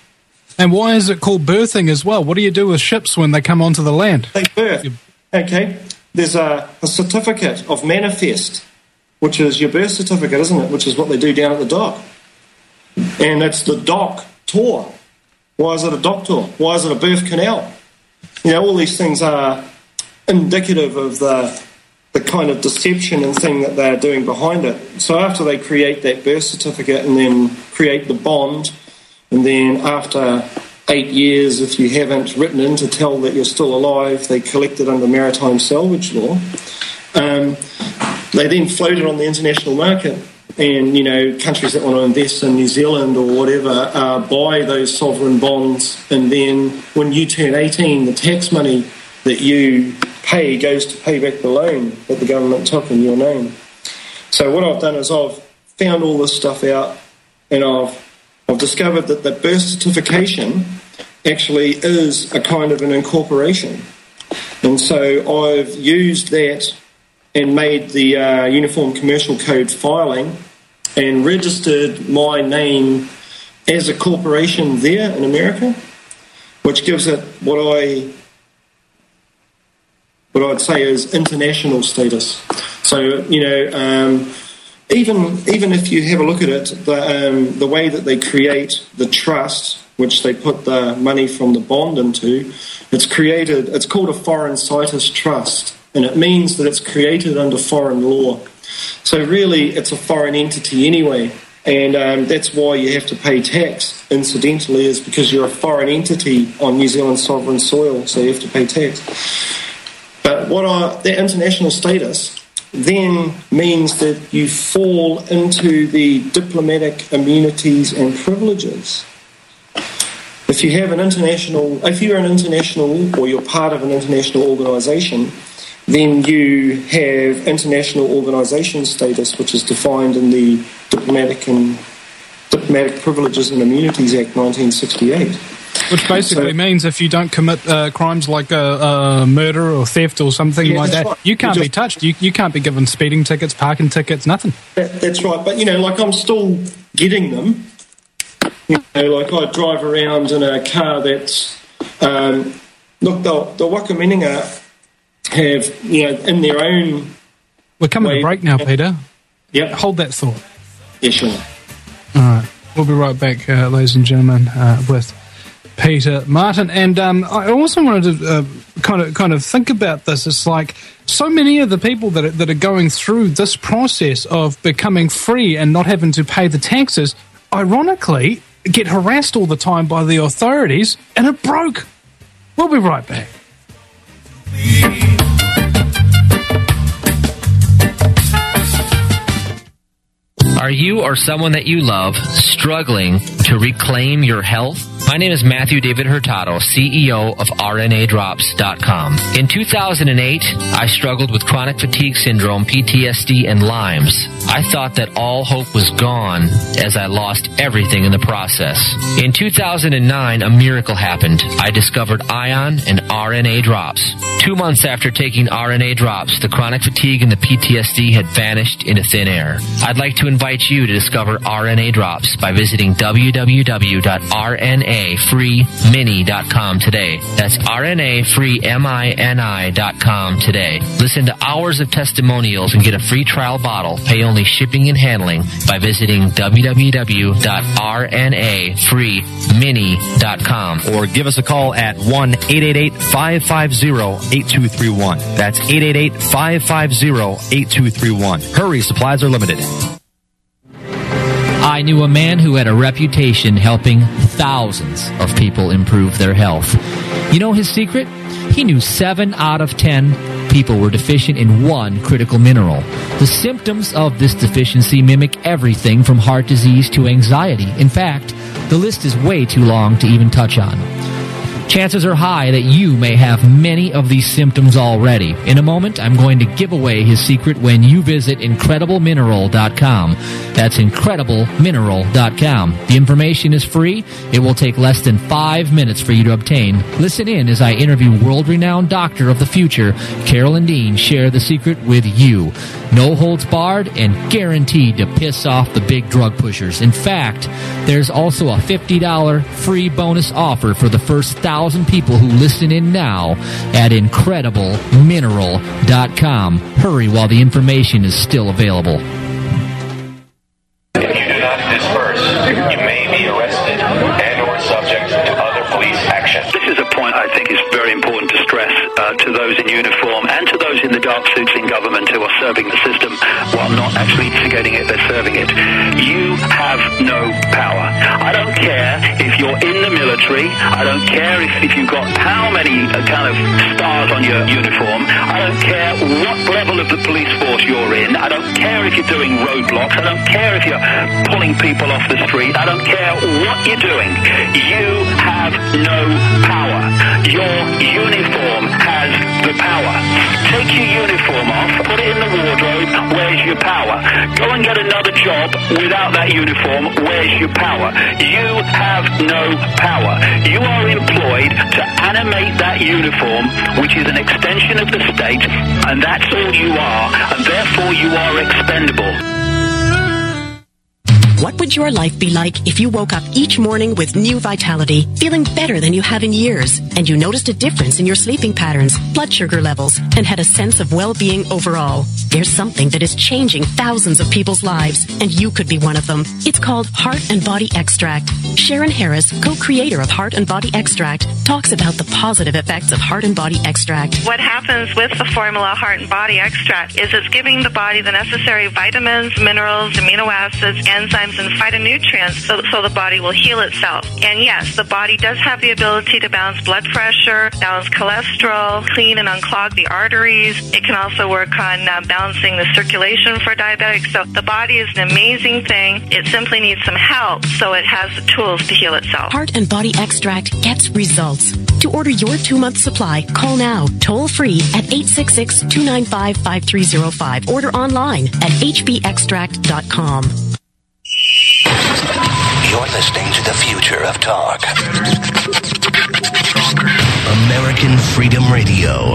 And why is it called berthing as well? What do you do with ships when they come onto the land? They berth. Okay. There's a, a certificate of manifest, which is your birth certificate, isn't it? Which is what they do down at the dock. And it's the dock tour. Why is it a dock tour? Why is it a birth canal? You know, all these things are indicative of the the kind of deception and thing that they're doing behind it. So after they create that birth certificate and then create the bond, and then after eight years, if you haven't written in to tell that you're still alive, they collect it under maritime salvage law. Um, they then float it on the international market. And, you know, countries that want to invest in New Zealand or whatever uh, buy those sovereign bonds, and then when you turn eighteen, the tax money that you pay goes to pay back the loan that the government took in your name. So what I've done is I've found all this stuff out, and I've, I've discovered that the birth certification actually is a kind of an incorporation. And so I've used that and made the uh, Uniform Commercial Code filing and registered my name as a corporation there in America, which gives it what I what I'd say is international status. So, you know, um, even even if you have a look at it, the um, the way that they create the trust, which they put the money from the bond into, it's created. It's called a foreign situs trust. And it means that it's created under foreign law. So really, it's a foreign entity anyway. And um, that's why you have to pay tax, incidentally, is because you're a foreign entity on New Zealand sovereign soil, so you have to pay tax. But what are that international status then means that you fall into the diplomatic immunities and privileges. If you have an international, if you're an international or you're part of an international organisation, then you have international organisation status, which is defined in the Diplomatic and Diplomatic Privileges and Immunities Act nineteen sixty-eight. Which basically so, means if you don't commit uh, crimes like uh, uh, murder or theft or something yeah, like that, right. you can't just, be touched. You, you can't be given speeding tickets, parking tickets, nothing. That, that's right. But, you know, like I'm still getting them. You know, like I drive around in a car that's... Um, look, the, the Wakaminenga have, you know, in their own... We're coming way, to break now, Peter. Yep. Hold that thought. Yeah, sure. All right. We'll be right back, uh, ladies and gentlemen, uh, with Peter Martin. And um, I also wanted to uh, kind of kind of think about this. It's like so many of the people that are, that are going through this process of becoming free and not having to pay the taxes, ironically, get harassed all the time by the authorities, and it broke. We'll be right back. Are you or someone that you love struggling to reclaim your health? My name is Matthew David Hurtado, C E O of R N A drops dot com. In two thousand eight, I struggled with chronic fatigue syndrome, P T S D, and Lyme's. I thought that all hope was gone as I lost everything in the process. In two thousand nine, a miracle happened. I discovered Ion and R N A drops. Two months after taking R N A drops, the chronic fatigue and the P T S D had vanished into thin air. I'd like to invite you to discover R N A drops by visiting w w w dot r n a free mini dot com today. That's R N A free mini dot com today. Listen to hours of testimonials and get a free trial bottle. Pay only shipping and handling by visiting w w w dot r n a free mini dot com or give us a call at one eight eight eight, five five zero, eight two three one. That's eight eight eight, five five zero, eight two three one. Hurry, supplies are limited. I knew a man who had a reputation helping thousands of people improve their health. You know his secret? He knew seven out of ten people were deficient in one critical mineral. The symptoms of this deficiency mimic everything from heart disease to anxiety. In fact, the list is way too long to even touch on. Chances are high that you may have many of these symptoms already. In a moment, I'm going to give away his secret when you visit incredible mineral dot com. That's incredible mineral dot com. The information is free. It will take less than five minutes for you to obtain. Listen in as I interview world-renowned doctor of the future, Carolyn Dean, share the secret with you. No holds barred and guaranteed to piss off the big drug pushers. In fact, there's also a fifty dollars free bonus offer for the first thousand people who listen in now at incredible mineral dot com. Hurry while the information is still available. If you do not disperse, you may be arrested and or subject to other police action. This is a point I think is very important to stress uh, to those in uniform and to those in the dark suits in government who are serving the system while not actually instigating it, they're serving it. You have no power. I don't care if you're in the military. I don't care if, if you've got how many uh, kind of stars on your uniform. I don't care what level of the police force you're in. I don't care if you're doing roadblocks. I don't care if you're pulling people off the street. I don't care what you're doing. You have no power. Your uniform has the power. Take your uniform off, put it in the wardrobe. Where's your power? Go and get another job without that uniform. Where's your power? You have no power. You are employed to animate that uniform, which is an extension of the state, and that's all you are, and therefore you are expendable. What would your life be like if you woke up each morning with new vitality, feeling better than you have in years, and you noticed a difference in your sleeping patterns, blood sugar levels, and had a sense of well-being overall? There's something that is changing thousands of people's lives, and you could be one of them. It's called Heart and Body Extract. Sharon Harris, co-creator of Heart and Body Extract, talks about the positive effects of Heart and Body Extract. What happens with the formula Heart and Body Extract is it's giving the body the necessary vitamins, minerals, amino acids, enzymes, and phytonutrients so, so the body will heal itself. And yes, the body does have the ability to balance blood pressure, balance cholesterol, clean and unclog the arteries. It can also work on uh, balancing the circulation for diabetics. So the body is an amazing thing. It simply needs some help so it has the tools to heal itself. Heart and Body Extract gets results. To order your two-month supply, call now, toll-free at eight six six, two nine five, five three zero five. Order online at h b extract dot com. You're listening to the future of talk. American Freedom Radio.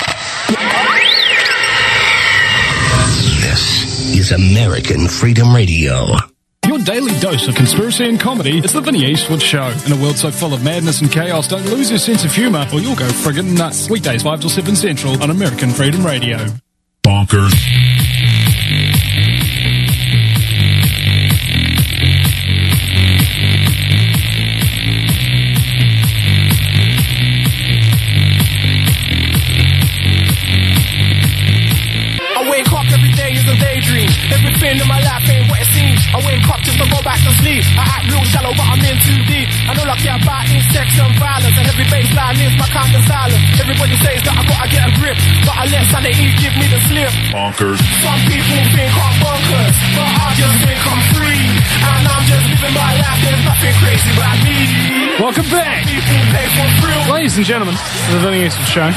This is American Freedom Radio. Your daily dose of conspiracy and comedy is the Vinny Eastwood Show. In a world so full of madness and chaos, don't lose your sense of humour or you'll go friggin' nuts. Weekdays five till seven Central on American Freedom Radio. Bonkers. Everything in my life ain't what it seems. I wake up just to go back to sleep. I act real shallow, but I'm in too deep. And all I care about is sex and violence. And every baseline is my kind of silence. Everybody says that I gotta get a grip, but I let sanity give me the slip. Bonkers. Some people think I'm bonkers, but I just think I'm free. And I'm just living my life, there's nothing crazy about me. Welcome back, ladies and gentlemen, to the Vinny Eastwood Show.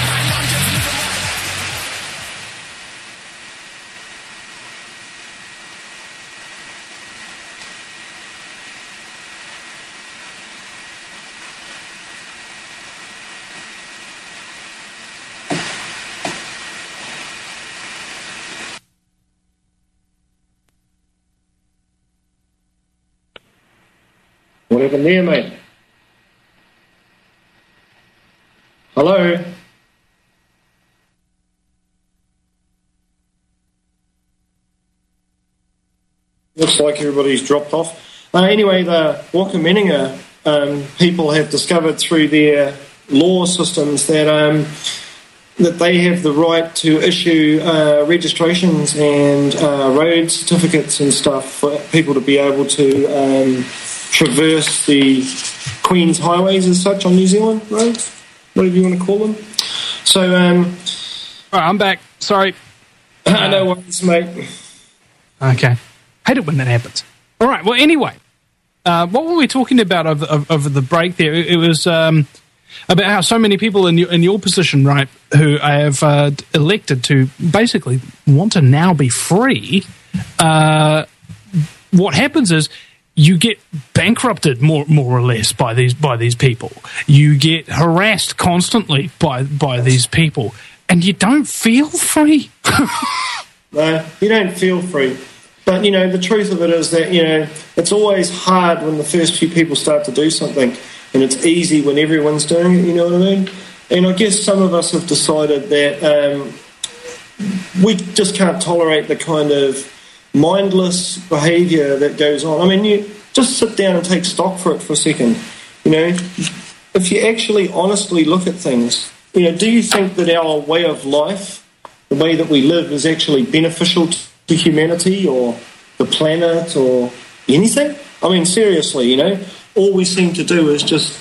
What happened there, mate? Hello? Looks like everybody's dropped off. Uh, anyway, the Wakaminenga um, people have discovered through their law systems that um, that they have the right to issue uh, registrations and uh, road certificates and stuff for people to be able to um, traverse the Queen's highways as such on New Zealand roads, whatever you want to call them. So, um... All right, I'm back. Sorry. Uh, no worries, mate. Okay. Hate it when that happens. All right, well, anyway, uh, what were we talking about over, over the break there? It, it was... Um, about how so many people in your, in your position, right, who have uh, elected to basically want to now be free, uh, what happens is you get bankrupted more more or less by these by these people. You get harassed constantly by by these people, and you don't feel free. No, you don't feel free. But, you know, the truth of it is that, you know, it's always hard when the first few people start to do something, and it's easy when everyone's doing it, you know what I mean? And I guess some of us have decided that um, we just can't tolerate the kind of mindless behaviour that goes on. I mean, you just sit down and take stock for it for a second. You know, if you actually honestly look at things, you know, do you think that our way of life, the way that we live, is actually beneficial to to humanity or the planet or anything? I mean, seriously, you know, all we seem to do is just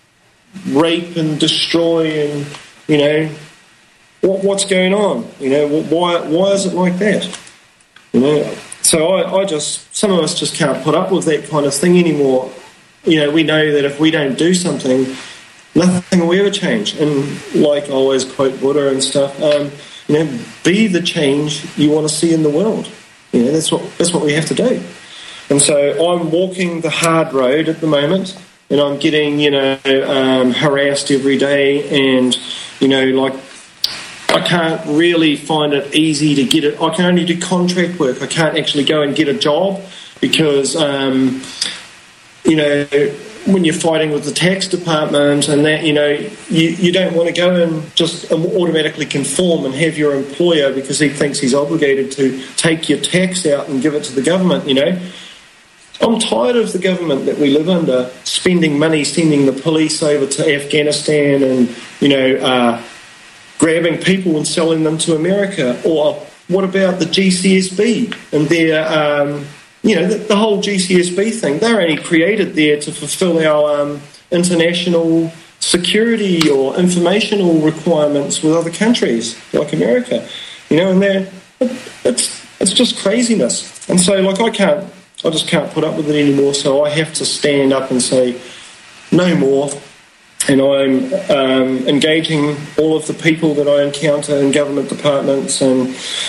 rape and destroy and, you know, what, what's going on? You know, why why is it like that? You know, so I, I just, some of us just can't put up with that kind of thing anymore. You know, we know that if we don't do something, nothing will ever change. And like I always quote Buddha and stuff, um, you know, be the change you want to see in the world. You know, that's what that's what we have to do. And so I'm walking the hard road at the moment, and I'm getting, you know, um, harassed every day, and, you know, like, I can't really find it easy to get it. I can only do contract work. I can't actually go and get a job because, um, you know, when you're fighting with the tax department and that, you know, you, you don't want to go and just automatically conform and have your employer, because he thinks he's obligated to take your tax out and give it to the government, you know. I'm tired of the government that we live under spending money sending the police over to Afghanistan and, you know, uh, grabbing people and selling them to America. Or what about the G C S B and their... Um, You know, the, the whole G C S B thing, they're only created there to fulfill our um, international security or informational requirements with other countries, like America. You know, and they're, it's, it's just craziness. And so, like, I can't, I just can't put up with it anymore, so I have to stand up and say, no more. And I'm um, engaging all of the people that I encounter in government departments and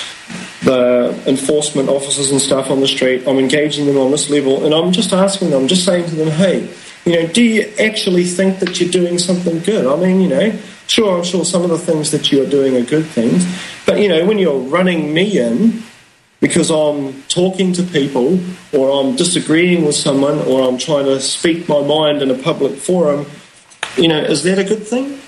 the enforcement officers and stuff on the street. I'm engaging them on this level, and I'm just asking them, I'm just saying to them, hey, you know, do you actually think that you're doing something good? I mean, you know, sure, I'm sure some of the things that you are doing are good things, but, you know, when you're running me in because I'm talking to people or I'm disagreeing with someone or I'm trying to speak my mind in a public forum, you know, is that a good thing?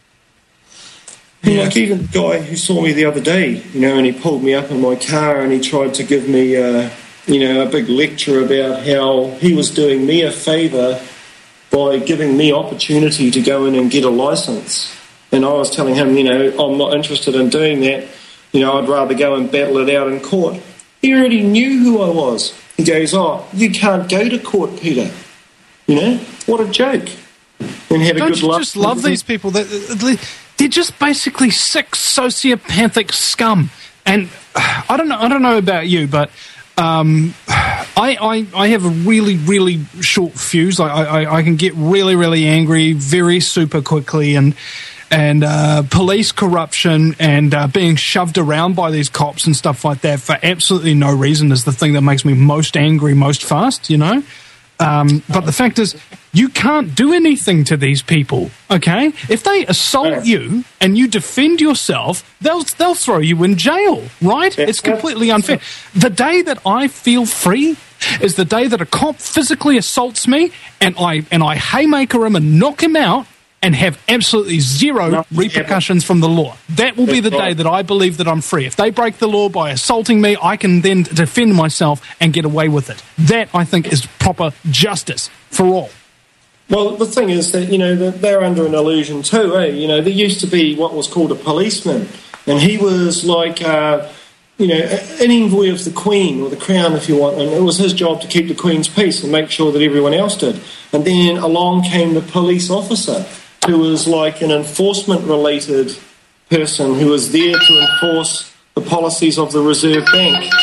Yeah. Like even the guy who saw me the other day, you know, and he pulled me up in my car and he tried to give me, uh, you know, a big lecture about how he was doing me a favour by giving me opportunity to go in and get a licence. And I was telling him, you know, I'm not interested in doing that. You know, I'd rather go and battle it out in court. He already knew who I was. He goes, oh, you can't go to court, Peter. You know, what a joke. And have Don't a good you luck. just love these people? That they're just basically sick, sociopathic scum. And I don't know. I don't know about you, but um, I, I I have a really really short fuse. Like I, I I can get really really angry very super quickly, and and uh, police corruption and uh, being shoved around by these cops and stuff like that for absolutely no reason is the thing that makes me most angry most fast. You know. Um, but the fact is, you can't do anything to these people, okay? If they assault you and you defend yourself, they'll they'll throw you in jail, right? It's completely unfair. The day that I feel free is the day that a cop physically assaults me and I and I haymaker him and knock him out and have absolutely zero no, repercussions from the law. That will be the day that I believe that I'm free. If they break the law by assaulting me, I can then defend myself and get away with it. That, I think, is proper justice for all. Well, the thing is that, you know, they're under an illusion too, eh? You know, there used to be what was called a policeman, and he was like, uh, you know, an envoy of the Queen, or the Crown if you want, and it was his job to keep the Queen's peace and make sure that everyone else did. And then along came the police officer, who was like an enforcement-related person who was there to enforce the policies of the Reserve Bank.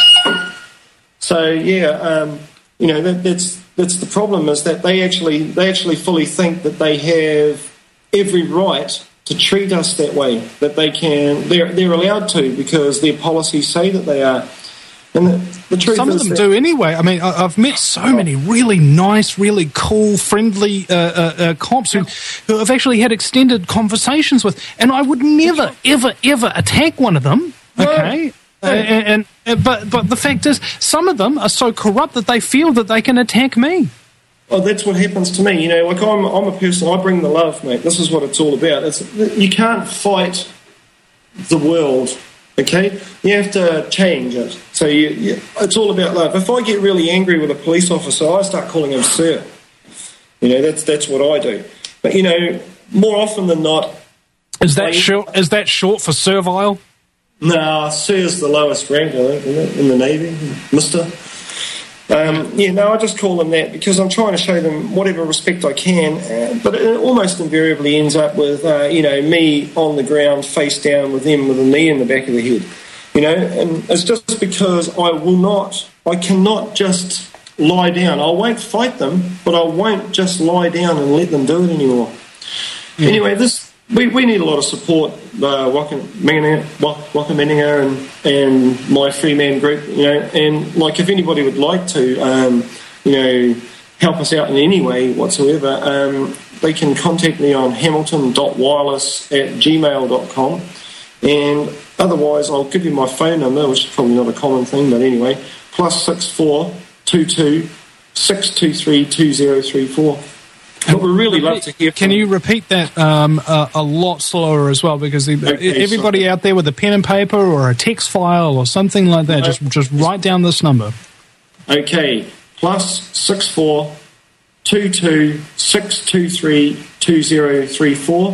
So, yeah, um, you know, that, that's that's the problem, is that they actually they actually fully think that they have every right to treat us that way, that they can, they're, they're allowed to because their policies say that they are. And the, the truth Some is of them that, do anyway. I mean, I, I've met so many really nice, really cool, friendly uh, uh, uh, cops who, who I've actually had extended conversations with, and I would never, ever, ever attack one of them, okay? Uh, and, and uh, but but the fact is, some of them are so corrupt that they feel that they can attack me. Well, that's what happens to me. You know, like I'm, I'm a person. I bring the love, mate. This is what it's all about. It's, you can't fight the world, okay? You have to change it. So you, you, it's all about love. If I get really angry with a police officer, I start calling him sir. You know, that's that's what I do. But you know, more often than not, is that short? Is that short for servile? No, sir is the lowest rank, I think, isn't it, in the Navy, Mister Um, yeah, no, I just call them that because I'm trying to show them whatever respect I can, uh, but it almost invariably ends up with, uh, you know, me on the ground, face down with them with a knee in the back of the head, you know, and it's just because I will not, I cannot just lie down. I won't fight them, but I won't just lie down and let them do it anymore. Yeah. Anyway, this we, we need a lot of support, uh, Waka Meninga and, and my free man group, you know, and like if anybody would like to, um, you know, help us out in any way whatsoever, um, they can contact me on hamilton dot wireless at gmail dot com, and otherwise I'll give you my phone number, which is probably not a common thing, but anyway, plus six four two two six two three two zero three four. But we really love to hear from Can you repeat that um, a, a lot slower as well? Because the, Okay, everybody sorry. out there with a pen and paper or a text file or something like that, No. just just write down this number. Okay, plus six four two two six two three two zero three four,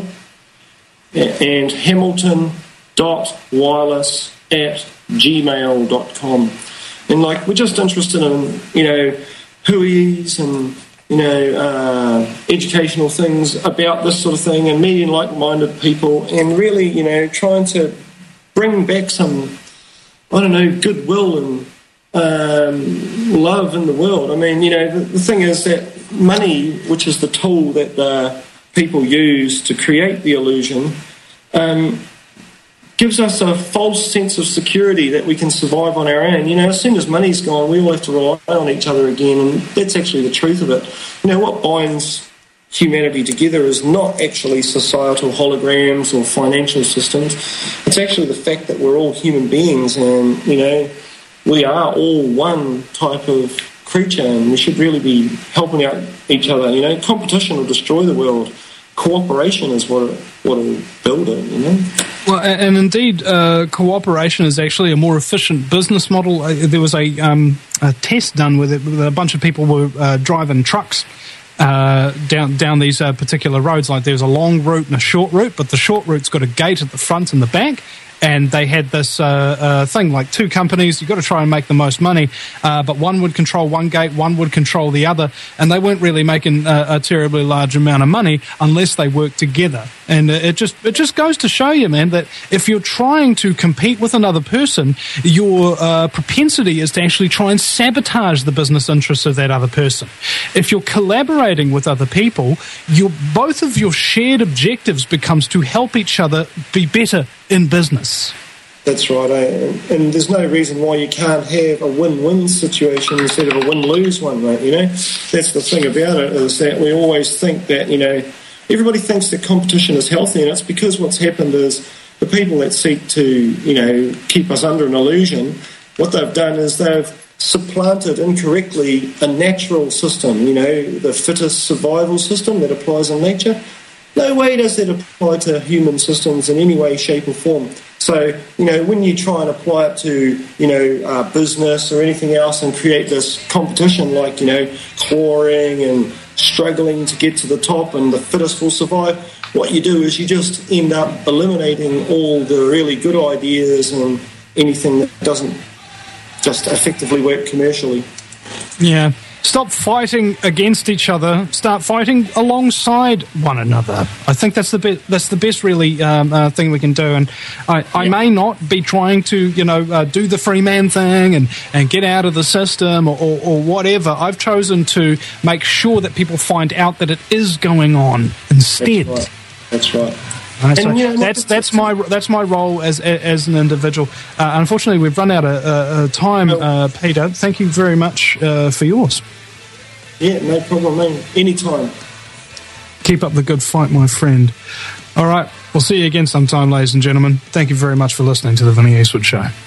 and hamilton dot wireless at gmail dot com. And like we're just interested in, you know, hui and, you know, uh, educational things about this sort of thing, and meeting like-minded people, and really, you know, trying to bring back some, I don't know, goodwill and um, love in the world. I mean, you know, the, the thing is that money, which is the tool that uh, people use to create the illusion, um, gives us a false sense of security that we can survive on our own. You know, as soon as money's gone, we all have to rely on each other again, and that's actually the truth of it. You know, what binds humanity together is not actually societal holograms or financial systems. It's actually the fact that we're all human beings, and, you know, we are all one type of creature, and we should really be helping out each other. You know, competition will destroy the world. Cooperation is what what will build it, you know. Well, and, and indeed, uh, cooperation is actually a more efficient business model. Uh, there was a, um, a test done with it. With a bunch of people were uh, driving trucks uh, down down these uh, particular roads. Like there's a long route and a short route, but the short route's got a gate at the front and the back. And they had this uh, uh, thing, like two companies, you've got to try and make the most money, uh, but one would control one gate, one would control the other, and they weren't really making a, a terribly large amount of money unless they worked together. And it just it just goes to show you, man, that if you're trying to compete with another person, your uh, propensity is to actually try and sabotage the business interests of that other person. If you're collaborating with other people, your both of your shared objectives becomes to help each other be better in business. That's right, eh? And there's no reason why you can't have a win-win situation instead of a win-lose one, mate, you know? That's the thing about it, is that we always think that, you know, everybody thinks that competition is healthy, and it's because what's happened is the people that seek to, you know, keep us under an illusion, what they've done is they've supplanted incorrectly a natural system, you know, the fittest survival system that applies in nature. No way does that apply to human systems in any way, shape or form. So, you know, when you try and apply it to, you know, uh, business or anything else and create this competition like, you know, clawing and struggling to get to the top and the fittest will survive, what you do is you just end up eliminating all the really good ideas and anything that doesn't just effectively work commercially. Yeah. Stop fighting against each other. Start fighting alongside one another. I think that's the best. That's the best, really, um, uh, thing we can do. And I, I yeah. may not be trying to, you know, uh, do the free man thing and, and get out of the system or, or, or whatever. I've chosen to make sure that people find out that it is going on instead. Right. That's right. Right, so And, you know, that's that's my that's my role as as an individual. Uh, unfortunately, we've run out of uh, time, uh, Peter. Thank you very much uh, for yours. Yeah, no problem, man. Anytime. Keep up the good fight, my friend. All right, we'll see you again sometime, ladies and gentlemen. Thank you very much for listening to the Vinnie Eastwood Show.